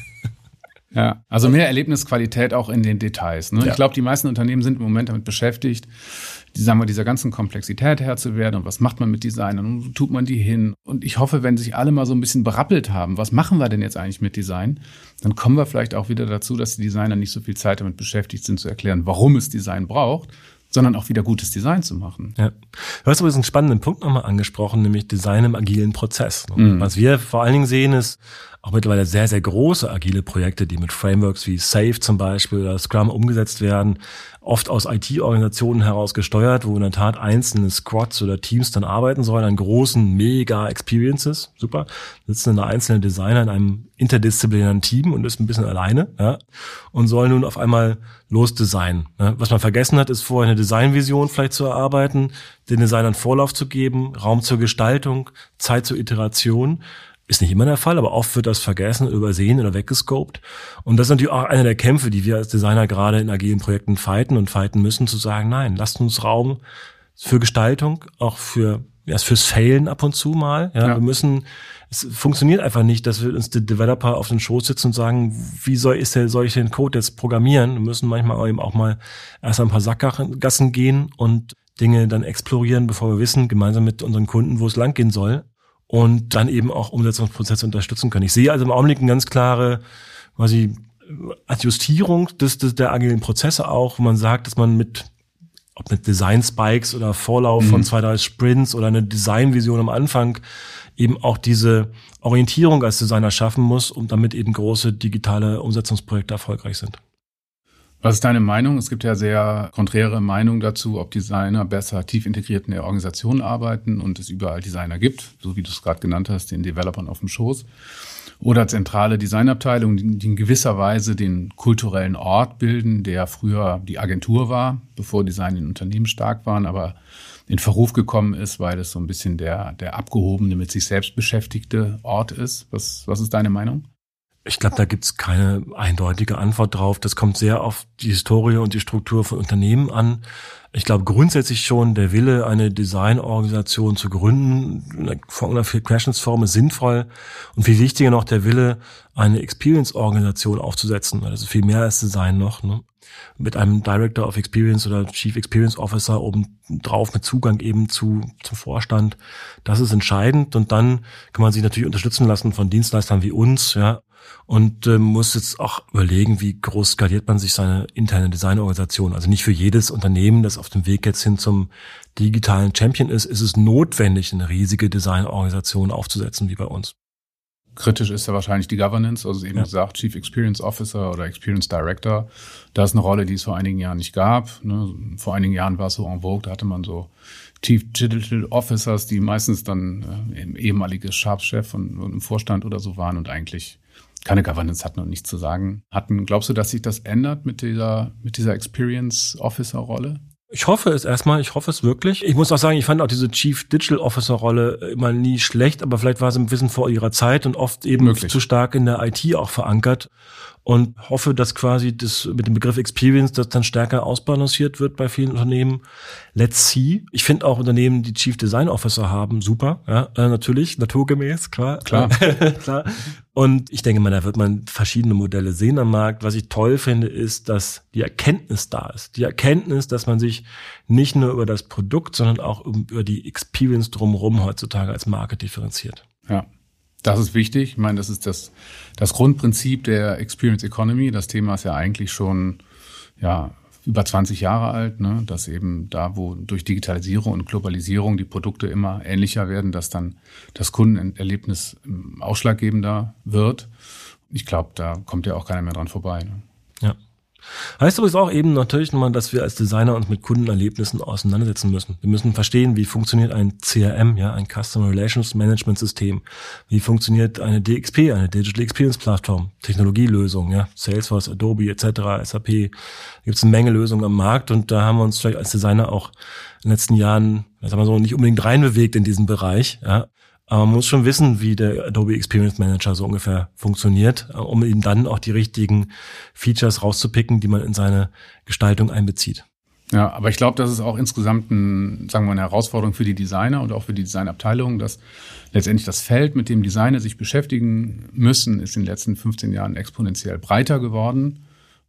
Speaker 2: Ja, also mehr Erlebnisqualität auch in den Details. Ne? Ja. Ich glaube, die meisten Unternehmen sind im Moment damit beschäftigt, die, sagen wir, dieser ganzen Komplexität Herr zu werden. Und was macht man mit Designern? Und wo tut man die hin? Und ich hoffe, wenn sich alle mal so ein bisschen berappelt haben, was machen wir denn jetzt eigentlich mit Design? Dann kommen wir vielleicht auch wieder dazu, dass die Designer nicht so viel Zeit damit beschäftigt sind, zu erklären, warum es Design braucht, sondern auch wieder gutes Design zu machen.
Speaker 3: Ja. Du hast übrigens einen spannenden Punkt nochmal angesprochen, nämlich Design im agilen Prozess. Mhm. Was wir vor allen Dingen sehen, ist auch mittlerweile sehr, sehr große agile Projekte, die mit Frameworks wie Safe zum Beispiel oder Scrum umgesetzt werden, oft aus I T-Organisationen heraus gesteuert, wo in der Tat einzelne Squads oder Teams dann arbeiten sollen an großen Mega-Experiences. Super. Sitzen eine einzelne Designer in einem interdisziplinären Team und ist ein bisschen alleine, ja, und soll nun auf einmal losdesignen. Ja. Was man vergessen hat, ist vorher eine Designvision vielleicht zu erarbeiten, den Designern Vorlauf zu geben, Raum zur Gestaltung, Zeit zur Iteration. Ist nicht immer der Fall, aber oft wird das vergessen, übersehen oder weggescoped. Und das ist natürlich auch einer der Kämpfe, die wir als Designer gerade in agilen Projekten fighten und fighten müssen, zu sagen, nein, lasst uns Raum für Gestaltung, auch für, ja, fürs Failen ab und zu mal. Ja, ja. Wir müssen, es funktioniert einfach nicht, dass wir uns die Developer auf den Schoß sitzen und sagen, wie soll, ist der, soll ich den Code jetzt programmieren? Wir müssen manchmal eben auch mal erst ein paar Sackgassen gehen und Dinge dann explorieren, bevor wir wissen, gemeinsam mit unseren Kunden, wo es langgehen soll. Und dann eben auch Umsetzungsprozesse unterstützen können. Ich sehe also im Augenblick eine ganz klare quasi Adjustierung des, des der agilen Prozesse auch, wo man sagt, dass man mit ob mit Design Spikes oder Vorlauf mhm. von zwei, drei Sprints oder eine Designvision am Anfang eben auch diese Orientierung als Designer schaffen muss, um damit eben große digitale Umsetzungsprojekte erfolgreich sind.
Speaker 2: Was ist deine Meinung? Es gibt ja sehr konträre Meinungen dazu, ob Designer besser tief integriert in der Organisation arbeiten und es überall Designer gibt, so wie du es gerade genannt hast, den Developern auf dem Schoß. Oder zentrale Designabteilungen, die in gewisser Weise den kulturellen Ort bilden, der früher die Agentur war, bevor Design in Unternehmen stark waren, aber in Verruf gekommen ist, weil es so ein bisschen der, der abgehobene, mit sich selbst beschäftigte Ort ist. Was, was ist deine Meinung?
Speaker 3: Ich glaube, da gibt's keine eindeutige Antwort drauf. Das kommt sehr auf die Historie und die Struktur von Unternehmen an. Ich glaube grundsätzlich schon, der Wille, eine Designorganisation zu gründen, in einer Querschnittsform ist sinnvoll. Und viel wichtiger noch, der Wille, eine Experience-Organisation aufzusetzen. Das ist viel mehr als Design noch, ne? Mit einem Director of Experience oder Chief Experience Officer oben drauf mit Zugang eben zu zum Vorstand. Das ist entscheidend. Und dann kann man sich natürlich unterstützen lassen von Dienstleistern wie uns, ja. Und äh, muss jetzt auch überlegen, wie groß skaliert man sich seine interne Designorganisation. Also nicht für jedes Unternehmen, das auf dem Weg jetzt hin zum digitalen Champion ist, ist es notwendig, eine riesige Designorganisation aufzusetzen wie bei uns.
Speaker 2: Kritisch ist ja wahrscheinlich die Governance, also eben ja. gesagt, Chief Experience Officer oder Experience Director. Das ist eine Rolle, die es vor einigen Jahren nicht gab. Ne? Vor einigen Jahren war es so en vogue, da hatte man so Chief Digital Officers, die meistens dann äh, ehemaliges Sharp-Chef und, und im Vorstand oder so waren und eigentlich keine Governance hatten und nichts zu sagen hatten. Glaubst du, dass sich das ändert mit dieser, mit dieser Experience Officer Rolle?
Speaker 3: Ich hoffe es erstmal, ich hoffe es wirklich. Ich muss auch sagen, ich fand auch diese Chief Digital Officer Rolle immer nie schlecht, aber vielleicht war sie ein bisschen vor ihrer Zeit und oft eben Möglich. zu stark in der I T auch verankert. Und hoffe, dass quasi das mit dem Begriff Experience das dann stärker ausbalanciert wird bei vielen Unternehmen. Let's see. Ich finde auch Unternehmen, die Chief Design Officer haben, super. Ja, äh, natürlich, naturgemäß, klar.
Speaker 2: Klar.
Speaker 3: klar. Und ich denke mal, da wird man verschiedene Modelle sehen am Markt. Was ich toll finde, ist, dass die Erkenntnis da ist. Die Erkenntnis, dass man sich nicht nur über das Produkt, sondern auch über die Experience drumherum heutzutage als Marke differenziert.
Speaker 2: Ja. Das ist wichtig. Ich meine, das ist das, das Grundprinzip der Experience Economy. Das Thema ist ja eigentlich schon, ja, über zwanzig Jahre alt, ne? Dass eben da, wo durch Digitalisierung und Globalisierung die Produkte immer ähnlicher werden, dass dann das Kundenerlebnis ausschlaggebender wird. Ich glaube, da kommt ja auch keiner mehr dran vorbei. Ne?
Speaker 3: Ja. Heißt übrigens auch eben natürlich nochmal, dass wir als Designer uns mit Kundenerlebnissen auseinandersetzen müssen. Wir müssen verstehen, wie funktioniert ein C R M, ja, ein Customer Relations Management System. Wie funktioniert eine D X P, eine Digital Experience Plattform, Technologielösungen, ja, Salesforce, Adobe et cetera, S A P. Da gibt es eine Menge Lösungen am Markt und da haben wir uns vielleicht als Designer auch in den letzten Jahren, sagen wir so, nicht unbedingt reinbewegt in diesen Bereich, ja. Aber man muss schon wissen, wie der Adobe Experience Manager so ungefähr funktioniert, um eben dann auch die richtigen Features rauszupicken, die man in seine Gestaltung einbezieht.
Speaker 2: Ja, aber ich glaube, das ist auch insgesamt ein, sagen wir, eine Herausforderung für die Designer und auch für die Designabteilung, dass letztendlich das Feld, mit dem Designer sich beschäftigen müssen, ist in den letzten fünfzehn Jahren exponentiell breiter geworden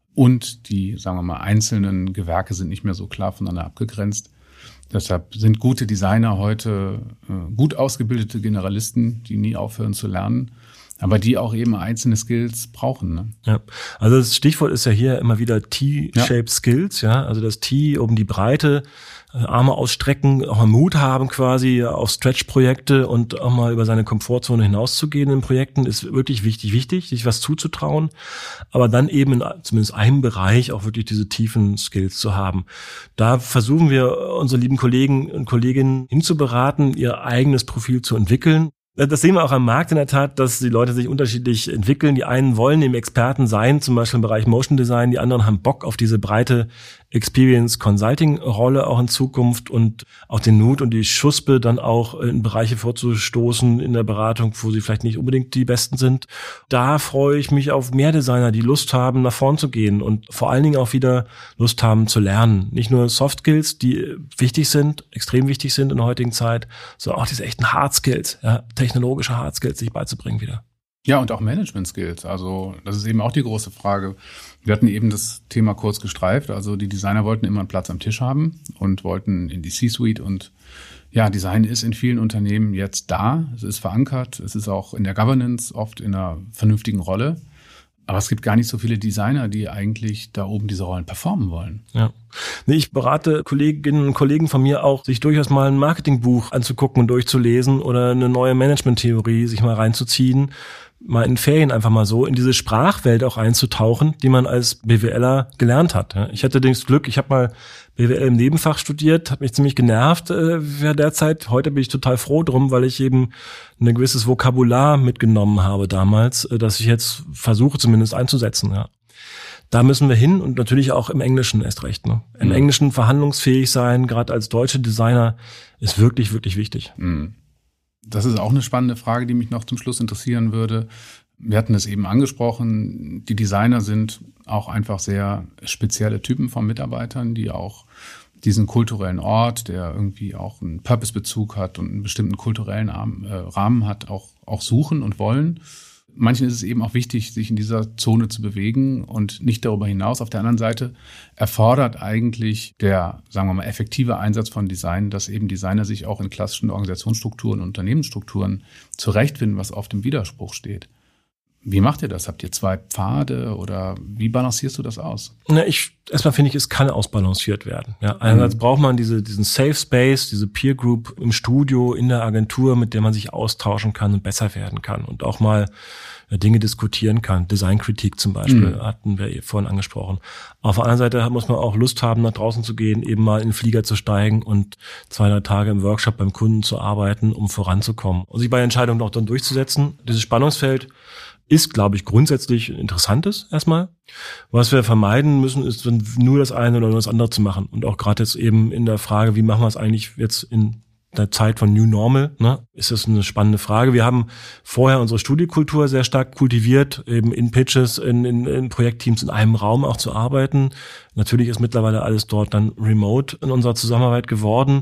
Speaker 2: und die, sagen wir mal, einzelnen Gewerke sind nicht mehr so klar voneinander abgegrenzt. Deshalb sind gute Designer heute äh, gut ausgebildete Generalisten, die nie aufhören zu lernen, aber die auch eben einzelne Skills brauchen. Ne?
Speaker 3: Ja, also das Stichwort ist ja hier immer wieder T-Shaped ja. Skills, ja, also das T um die Breite, Arme ausstrecken, auch mal Mut haben quasi auf Stretch-Projekte und auch mal über seine Komfortzone hinauszugehen in Projekten, ist wirklich wichtig, wichtig, sich was zuzutrauen, aber dann eben in zumindest einem Bereich auch wirklich diese tiefen Skills zu haben. Da versuchen wir unsere lieben Kollegen und Kolleginnen hinzuberaten, ihr eigenes Profil zu entwickeln. Das sehen wir auch am Markt in der Tat, dass die Leute sich unterschiedlich entwickeln. Die einen wollen eben Experten sein, zum Beispiel im Bereich Motion Design. Die anderen haben Bock auf diese breite Experience Consulting Rolle auch in Zukunft und auch den Mut und die Schuspe dann auch in Bereiche vorzustoßen in der Beratung, wo sie vielleicht nicht unbedingt die Besten sind. Da freue ich mich auf mehr Designer, die Lust haben, nach vorn zu gehen und vor allen Dingen auch wieder Lust haben zu lernen. Nicht nur Soft Skills, die wichtig sind, extrem wichtig sind in der heutigen Zeit, sondern auch diese echten Hard Skills, ja, technologische Hard Skills sich beizubringen wieder.
Speaker 2: Ja, und auch Management Skills. Also das ist eben auch die große Frage. Wir hatten eben das Thema kurz gestreift. Also die Designer wollten immer einen Platz am Tisch haben und wollten in die C-Suite. Und ja, Design ist in vielen Unternehmen jetzt da. Es ist verankert. Es ist auch in der Governance oft in einer vernünftigen Rolle. Aber es gibt gar nicht so viele Designer, die eigentlich da oben diese Rollen performen wollen.
Speaker 3: Ja. Nee, ich berate Kolleginnen und Kollegen von mir auch, sich durchaus mal ein Marketingbuch anzugucken und durchzulesen oder eine neue Management-Theorie sich mal reinzuziehen, mal in Ferien einfach mal so in diese Sprachwelt auch einzutauchen, die man als BWLer gelernt hat. Ich hatte das Glück, ich habe mal B W L im Nebenfach studiert, hat mich ziemlich genervt äh, während der Zeit. Heute bin ich total froh drum, weil ich eben ein gewisses Vokabular mitgenommen habe damals, äh, das ich jetzt versuche zumindest einzusetzen. Ja. Da müssen wir hin und natürlich auch im Englischen erst recht. Ne? Im mhm. Englischen verhandlungsfähig sein, gerade als deutsche Designer, ist wirklich, wirklich wichtig.
Speaker 2: Mhm. Das ist auch eine spannende Frage, die mich noch zum Schluss interessieren würde. Wir hatten es eben angesprochen, die Designer sind auch einfach sehr spezielle Typen von Mitarbeitern, die auch diesen kulturellen Ort, der irgendwie auch einen Purpose-Bezug hat und einen bestimmten kulturellen Rahmen hat, auch, auch suchen und wollen. Manchen ist es eben auch wichtig, sich in dieser Zone zu bewegen und nicht darüber hinaus. Auf der anderen Seite erfordert eigentlich der, sagen wir mal, effektive Einsatz von Design, dass eben Designer sich auch in klassischen Organisationsstrukturen und Unternehmensstrukturen zurechtfinden, was oft im Widerspruch steht. Wie macht ihr das? Habt ihr zwei Pfade oder wie balancierst du das aus?
Speaker 3: Na, ich, erstmal finde ich, es kann ausbalanciert werden. Ja, einerseits mhm. braucht man diese, diesen Safe Space, diese Peer Group im Studio, in der Agentur, mit der man sich austauschen kann und besser werden kann und auch mal Dinge diskutieren kann. Designkritik zum Beispiel mhm. hatten wir vorhin angesprochen. Auf der anderen Seite muss man auch Lust haben, nach draußen zu gehen, eben mal in den Flieger zu steigen und zwei, drei Tage im Workshop beim Kunden zu arbeiten, um voranzukommen und sich bei Entscheidungen auch dann durchzusetzen. Dieses Spannungsfeld ist, glaube ich, grundsätzlich interessantes erstmal. Was wir vermeiden müssen, ist nur das eine oder nur das andere zu machen. Und auch gerade jetzt eben in der Frage, wie machen wir es eigentlich jetzt in der Zeit von New Normal, ne, ist das eine spannende Frage. Wir haben vorher unsere Studiekultur sehr stark kultiviert, eben in Pitches, in, in, in Projektteams in einem Raum auch zu arbeiten. Natürlich ist mittlerweile alles dort dann remote in unserer Zusammenarbeit geworden.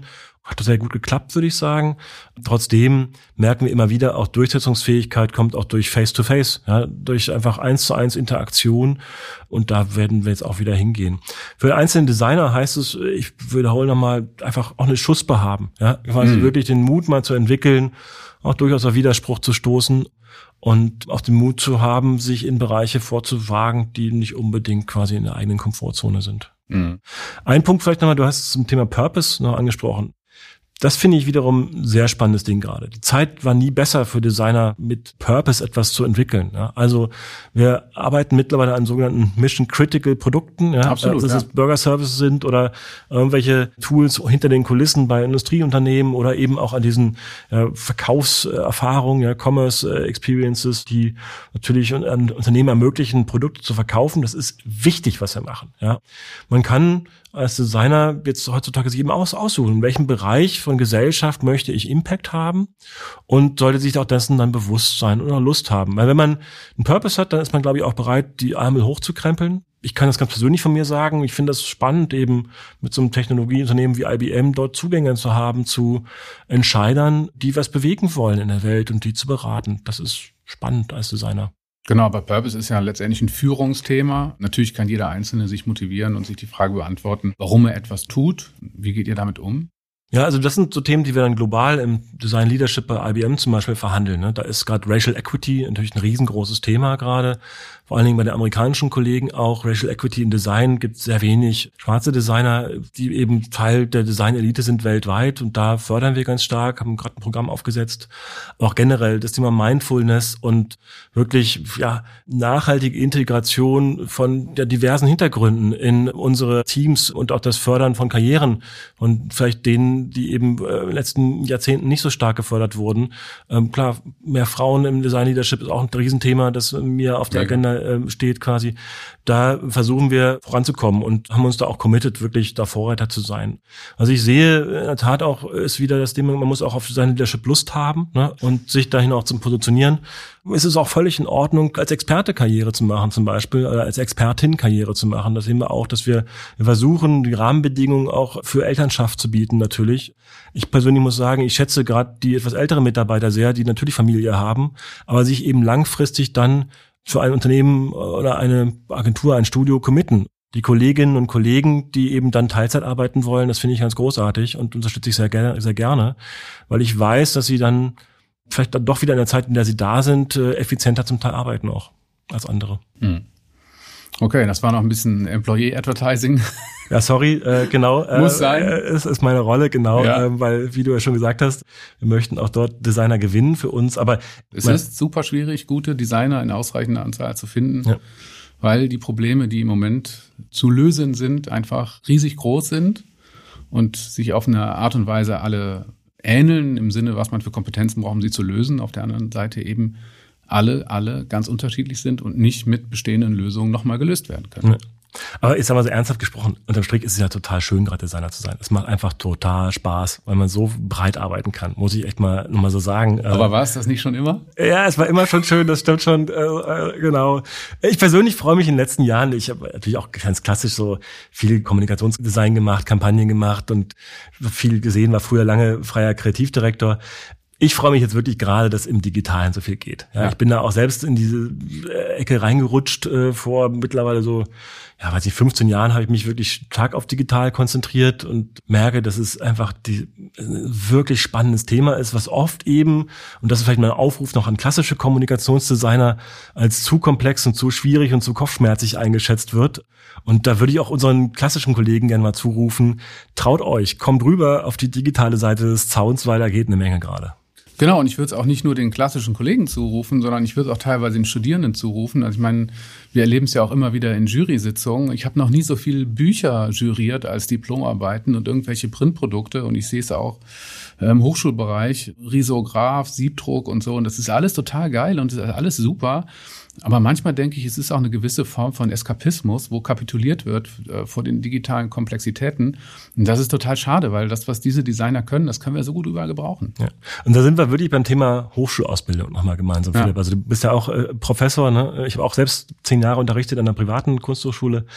Speaker 3: Hat sehr gut geklappt, würde ich sagen. Trotzdem merken wir immer wieder, auch Durchsetzungsfähigkeit kommt auch durch Face-to-Face, ja, durch einfach eins zu eins Interaktion. Und da werden wir jetzt auch wieder hingehen. Für den einzelnen Designer heißt es, ich wiederhole nochmal, einfach auch eine Schussbe haben. Ja, quasi mhm. wirklich den Mut mal zu entwickeln, auch durchaus auf Widerspruch zu stoßen und auch den Mut zu haben, sich in Bereiche vorzuwagen, die nicht unbedingt quasi in der eigenen Komfortzone sind. Mhm. Ein Punkt vielleicht nochmal, du hast es zum Thema Purpose noch angesprochen. Das finde ich wiederum ein sehr spannendes Ding gerade. Die Zeit war nie besser für Designer, mit Purpose etwas zu entwickeln. Ja, also wir arbeiten mittlerweile an sogenannten Mission-Critical-Produkten. Ja,
Speaker 2: absolut.
Speaker 3: Dass
Speaker 2: ja.
Speaker 3: es Burger-Services sind oder irgendwelche Tools hinter den Kulissen bei Industrieunternehmen oder eben auch an diesen ja, Verkaufserfahrungen, ja, Commerce-Experiences, die natürlich an Unternehmen ermöglichen, Produkte zu verkaufen. Das ist wichtig, was wir machen. Ja, man kann als Designer jetzt heutzutage sich eben aus, aussuchen, in welchem Bereich von Gesellschaft möchte ich Impact haben und sollte sich auch dessen dann bewusst sein oder Lust haben. Weil wenn man einen Purpose hat, dann ist man, glaube ich, auch bereit, die Ärmel hochzukrempeln. Ich kann das ganz persönlich von mir sagen. Ich finde das spannend, eben mit so einem Technologieunternehmen wie I B M dort Zugänge zu haben zu Entscheidern, die was bewegen wollen in der Welt und die zu beraten. Das ist spannend als Designer.
Speaker 2: Genau, aber Purpose ist ja letztendlich ein Führungsthema. Natürlich kann jeder Einzelne sich motivieren und sich die Frage beantworten, warum er etwas tut. Wie geht ihr damit um?
Speaker 3: Ja, also das sind so Themen, die wir dann global im Design Leadership bei I B M zum Beispiel verhandeln. Ne? Da ist gerade Racial Equity natürlich ein riesengroßes Thema gerade. Vor allen Dingen bei den amerikanischen Kollegen auch. Racial Equity im Design gibt sehr wenig schwarze Designer, die eben Teil der Design-Elite sind weltweit. Und da fördern wir ganz stark, haben gerade ein Programm aufgesetzt. Auch generell das Thema Mindfulness und wirklich ja nachhaltige Integration von der diversen Hintergründen in unsere Teams und auch das Fördern von Karrieren und vielleicht denen, die eben äh, in den letzten Jahrzehnten nicht so stark gefördert wurden. Ähm, klar, mehr Frauen im Design-Leadership ist auch ein Riesenthema, das mir auf der ja, Agenda steht quasi. Da versuchen wir voranzukommen und haben uns da auch committed, wirklich da Vorreiter zu sein. Also ich sehe in der Tat auch, ist wieder das Thema, man muss auch auf seine Leadership Lust haben, ne, und sich dahin auch zum Positionieren. Es ist auch völlig in Ordnung, als Experte Karriere zu machen zum Beispiel, oder als Expertin Karriere zu machen. Das sehen wir auch, dass wir, wir versuchen, die Rahmenbedingungen auch für Elternschaft zu bieten natürlich. Ich persönlich muss sagen, ich schätze gerade die etwas älteren Mitarbeiter sehr, die natürlich Familie haben, aber sich eben langfristig dann für ein Unternehmen oder eine Agentur, ein Studio committen. Die Kolleginnen und Kollegen, die eben dann Teilzeit arbeiten wollen, das finde ich ganz großartig und unterstütze ich sehr gerne, sehr gerne, weil ich weiß, dass sie dann vielleicht dann doch wieder in der Zeit, in der sie da sind, effizienter zum Teil arbeiten auch als andere. Hm.
Speaker 2: Okay, das war noch ein bisschen Employee-Advertising.
Speaker 3: Ja, sorry, äh, genau.
Speaker 2: Muss äh, sein.
Speaker 3: Es ist meine Rolle, genau, ja. äh, weil, wie du ja schon gesagt hast, wir möchten auch dort Designer gewinnen für uns. Aber
Speaker 2: es ist super schwierig, gute Designer in ausreichender Anzahl zu finden, ja. weil die Probleme, die im Moment zu lösen sind, einfach riesig groß sind und sich auf eine Art und Weise alle ähneln, im Sinne, was man für Kompetenzen braucht, um sie zu lösen. Auf der anderen Seite eben alle, alle ganz unterschiedlich sind und nicht mit bestehenden Lösungen nochmal gelöst werden können.
Speaker 3: Ja. Aber jetzt haben wir so ernsthaft gesprochen, unterm Strich ist es ja total schön, gerade Designer zu sein. Es macht einfach total Spaß, weil man so breit arbeiten kann, muss ich echt mal nochmal so sagen.
Speaker 2: Aber war es das nicht schon immer?
Speaker 3: Ja, es war immer schon schön, das stimmt schon, äh, genau. Ich persönlich freue mich in den letzten Jahren, ich habe natürlich auch ganz klassisch so viel Kommunikationsdesign gemacht, Kampagnen gemacht und viel gesehen, war früher lange freier Kreativdirektor. Ich freue mich jetzt wirklich gerade, dass im Digitalen so viel geht. Ja, ja. Ich bin da auch selbst in diese Ecke reingerutscht äh, vor mittlerweile so, ja, weiß ich, fünfzehn Jahren habe ich mich wirklich stark auf digital konzentriert und merke, dass es einfach die, ein wirklich spannendes Thema ist, was oft eben, und das ist vielleicht mein Aufruf noch an klassische Kommunikationsdesigner, als zu komplex und zu schwierig und zu kopfschmerzig eingeschätzt wird. Und da würde ich auch unseren klassischen Kollegen gerne mal zurufen, traut euch, kommt rüber auf die digitale Seite des Zauns, weil da geht eine Menge gerade.
Speaker 2: Genau, und ich würde es auch nicht nur den klassischen Kollegen zurufen, sondern ich würde es auch teilweise den Studierenden zurufen. Also ich meine, wir erleben es ja auch immer wieder in Jury-Sitzungen. Ich habe noch nie so viele Bücher juriert als Diplomarbeiten und irgendwelche Printprodukte. Und ich sehe es auch im Hochschulbereich, Risograph, Siebdruck und so. Und das ist alles total geil und das ist alles super. Aber manchmal denke ich, es ist auch eine gewisse Form von Eskapismus, wo kapituliert wird äh, vor den digitalen Komplexitäten. Und das ist total schade, weil das, was diese Designer können, das können wir so gut überall gebrauchen.
Speaker 3: Ja. Und da sind wir wirklich beim Thema Hochschulausbildung nochmal gemeinsam, ja. Philipp. Also du bist ja auch äh, Professor, ne? Ich habe auch selbst zehn Jahre unterrichtet an einer privaten Kunsthochschule.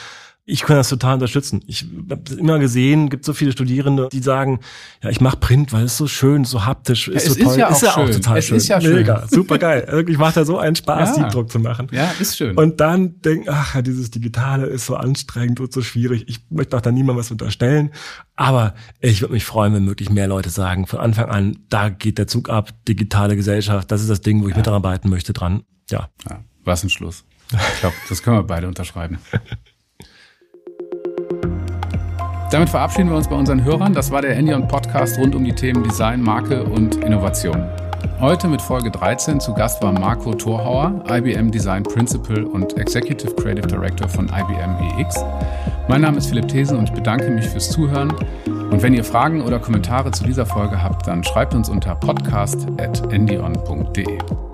Speaker 3: Ich kann das total unterstützen. Ich habe immer gesehen, gibt so viele Studierende, die sagen, ja, ich mache Print, weil es so schön, so haptisch, ist
Speaker 2: ja,
Speaker 3: so toll.
Speaker 2: Ist ja auch,
Speaker 3: ist ja
Speaker 2: schön.
Speaker 3: auch total
Speaker 2: es
Speaker 3: schön.
Speaker 2: Ist ja schön.
Speaker 3: Mega, super geil. Wirklich macht da so einen Spaß,
Speaker 2: ja.
Speaker 3: Siebdruck zu machen.
Speaker 2: Ja, ist schön.
Speaker 3: Und dann denken, ach ja, dieses Digitale ist so anstrengend und so schwierig. Ich möchte auch da niemandem was unterstellen. Aber ich würde mich freuen, wenn wirklich mehr Leute sagen, von Anfang an, da geht der Zug ab, digitale Gesellschaft, das ist das Ding, wo ich ja. mitarbeiten möchte dran. Ja.
Speaker 2: ja. Was ein Schluss. Ich glaube, das können wir beide unterschreiben. Damit verabschieden wir uns bei unseren Hörern. Das war der Endion Podcast rund um die Themen Design, Marke und Innovation. Heute mit Folge dreizehn zu Gast war Marco Thorhauer, I B M Design Principal und Executive Creative Director von I B M E X. Mein Name ist Philipp Thesen und ich bedanke mich fürs Zuhören. Und wenn ihr Fragen oder Kommentare zu dieser Folge habt, dann schreibt uns unter podcast at endion punkt de.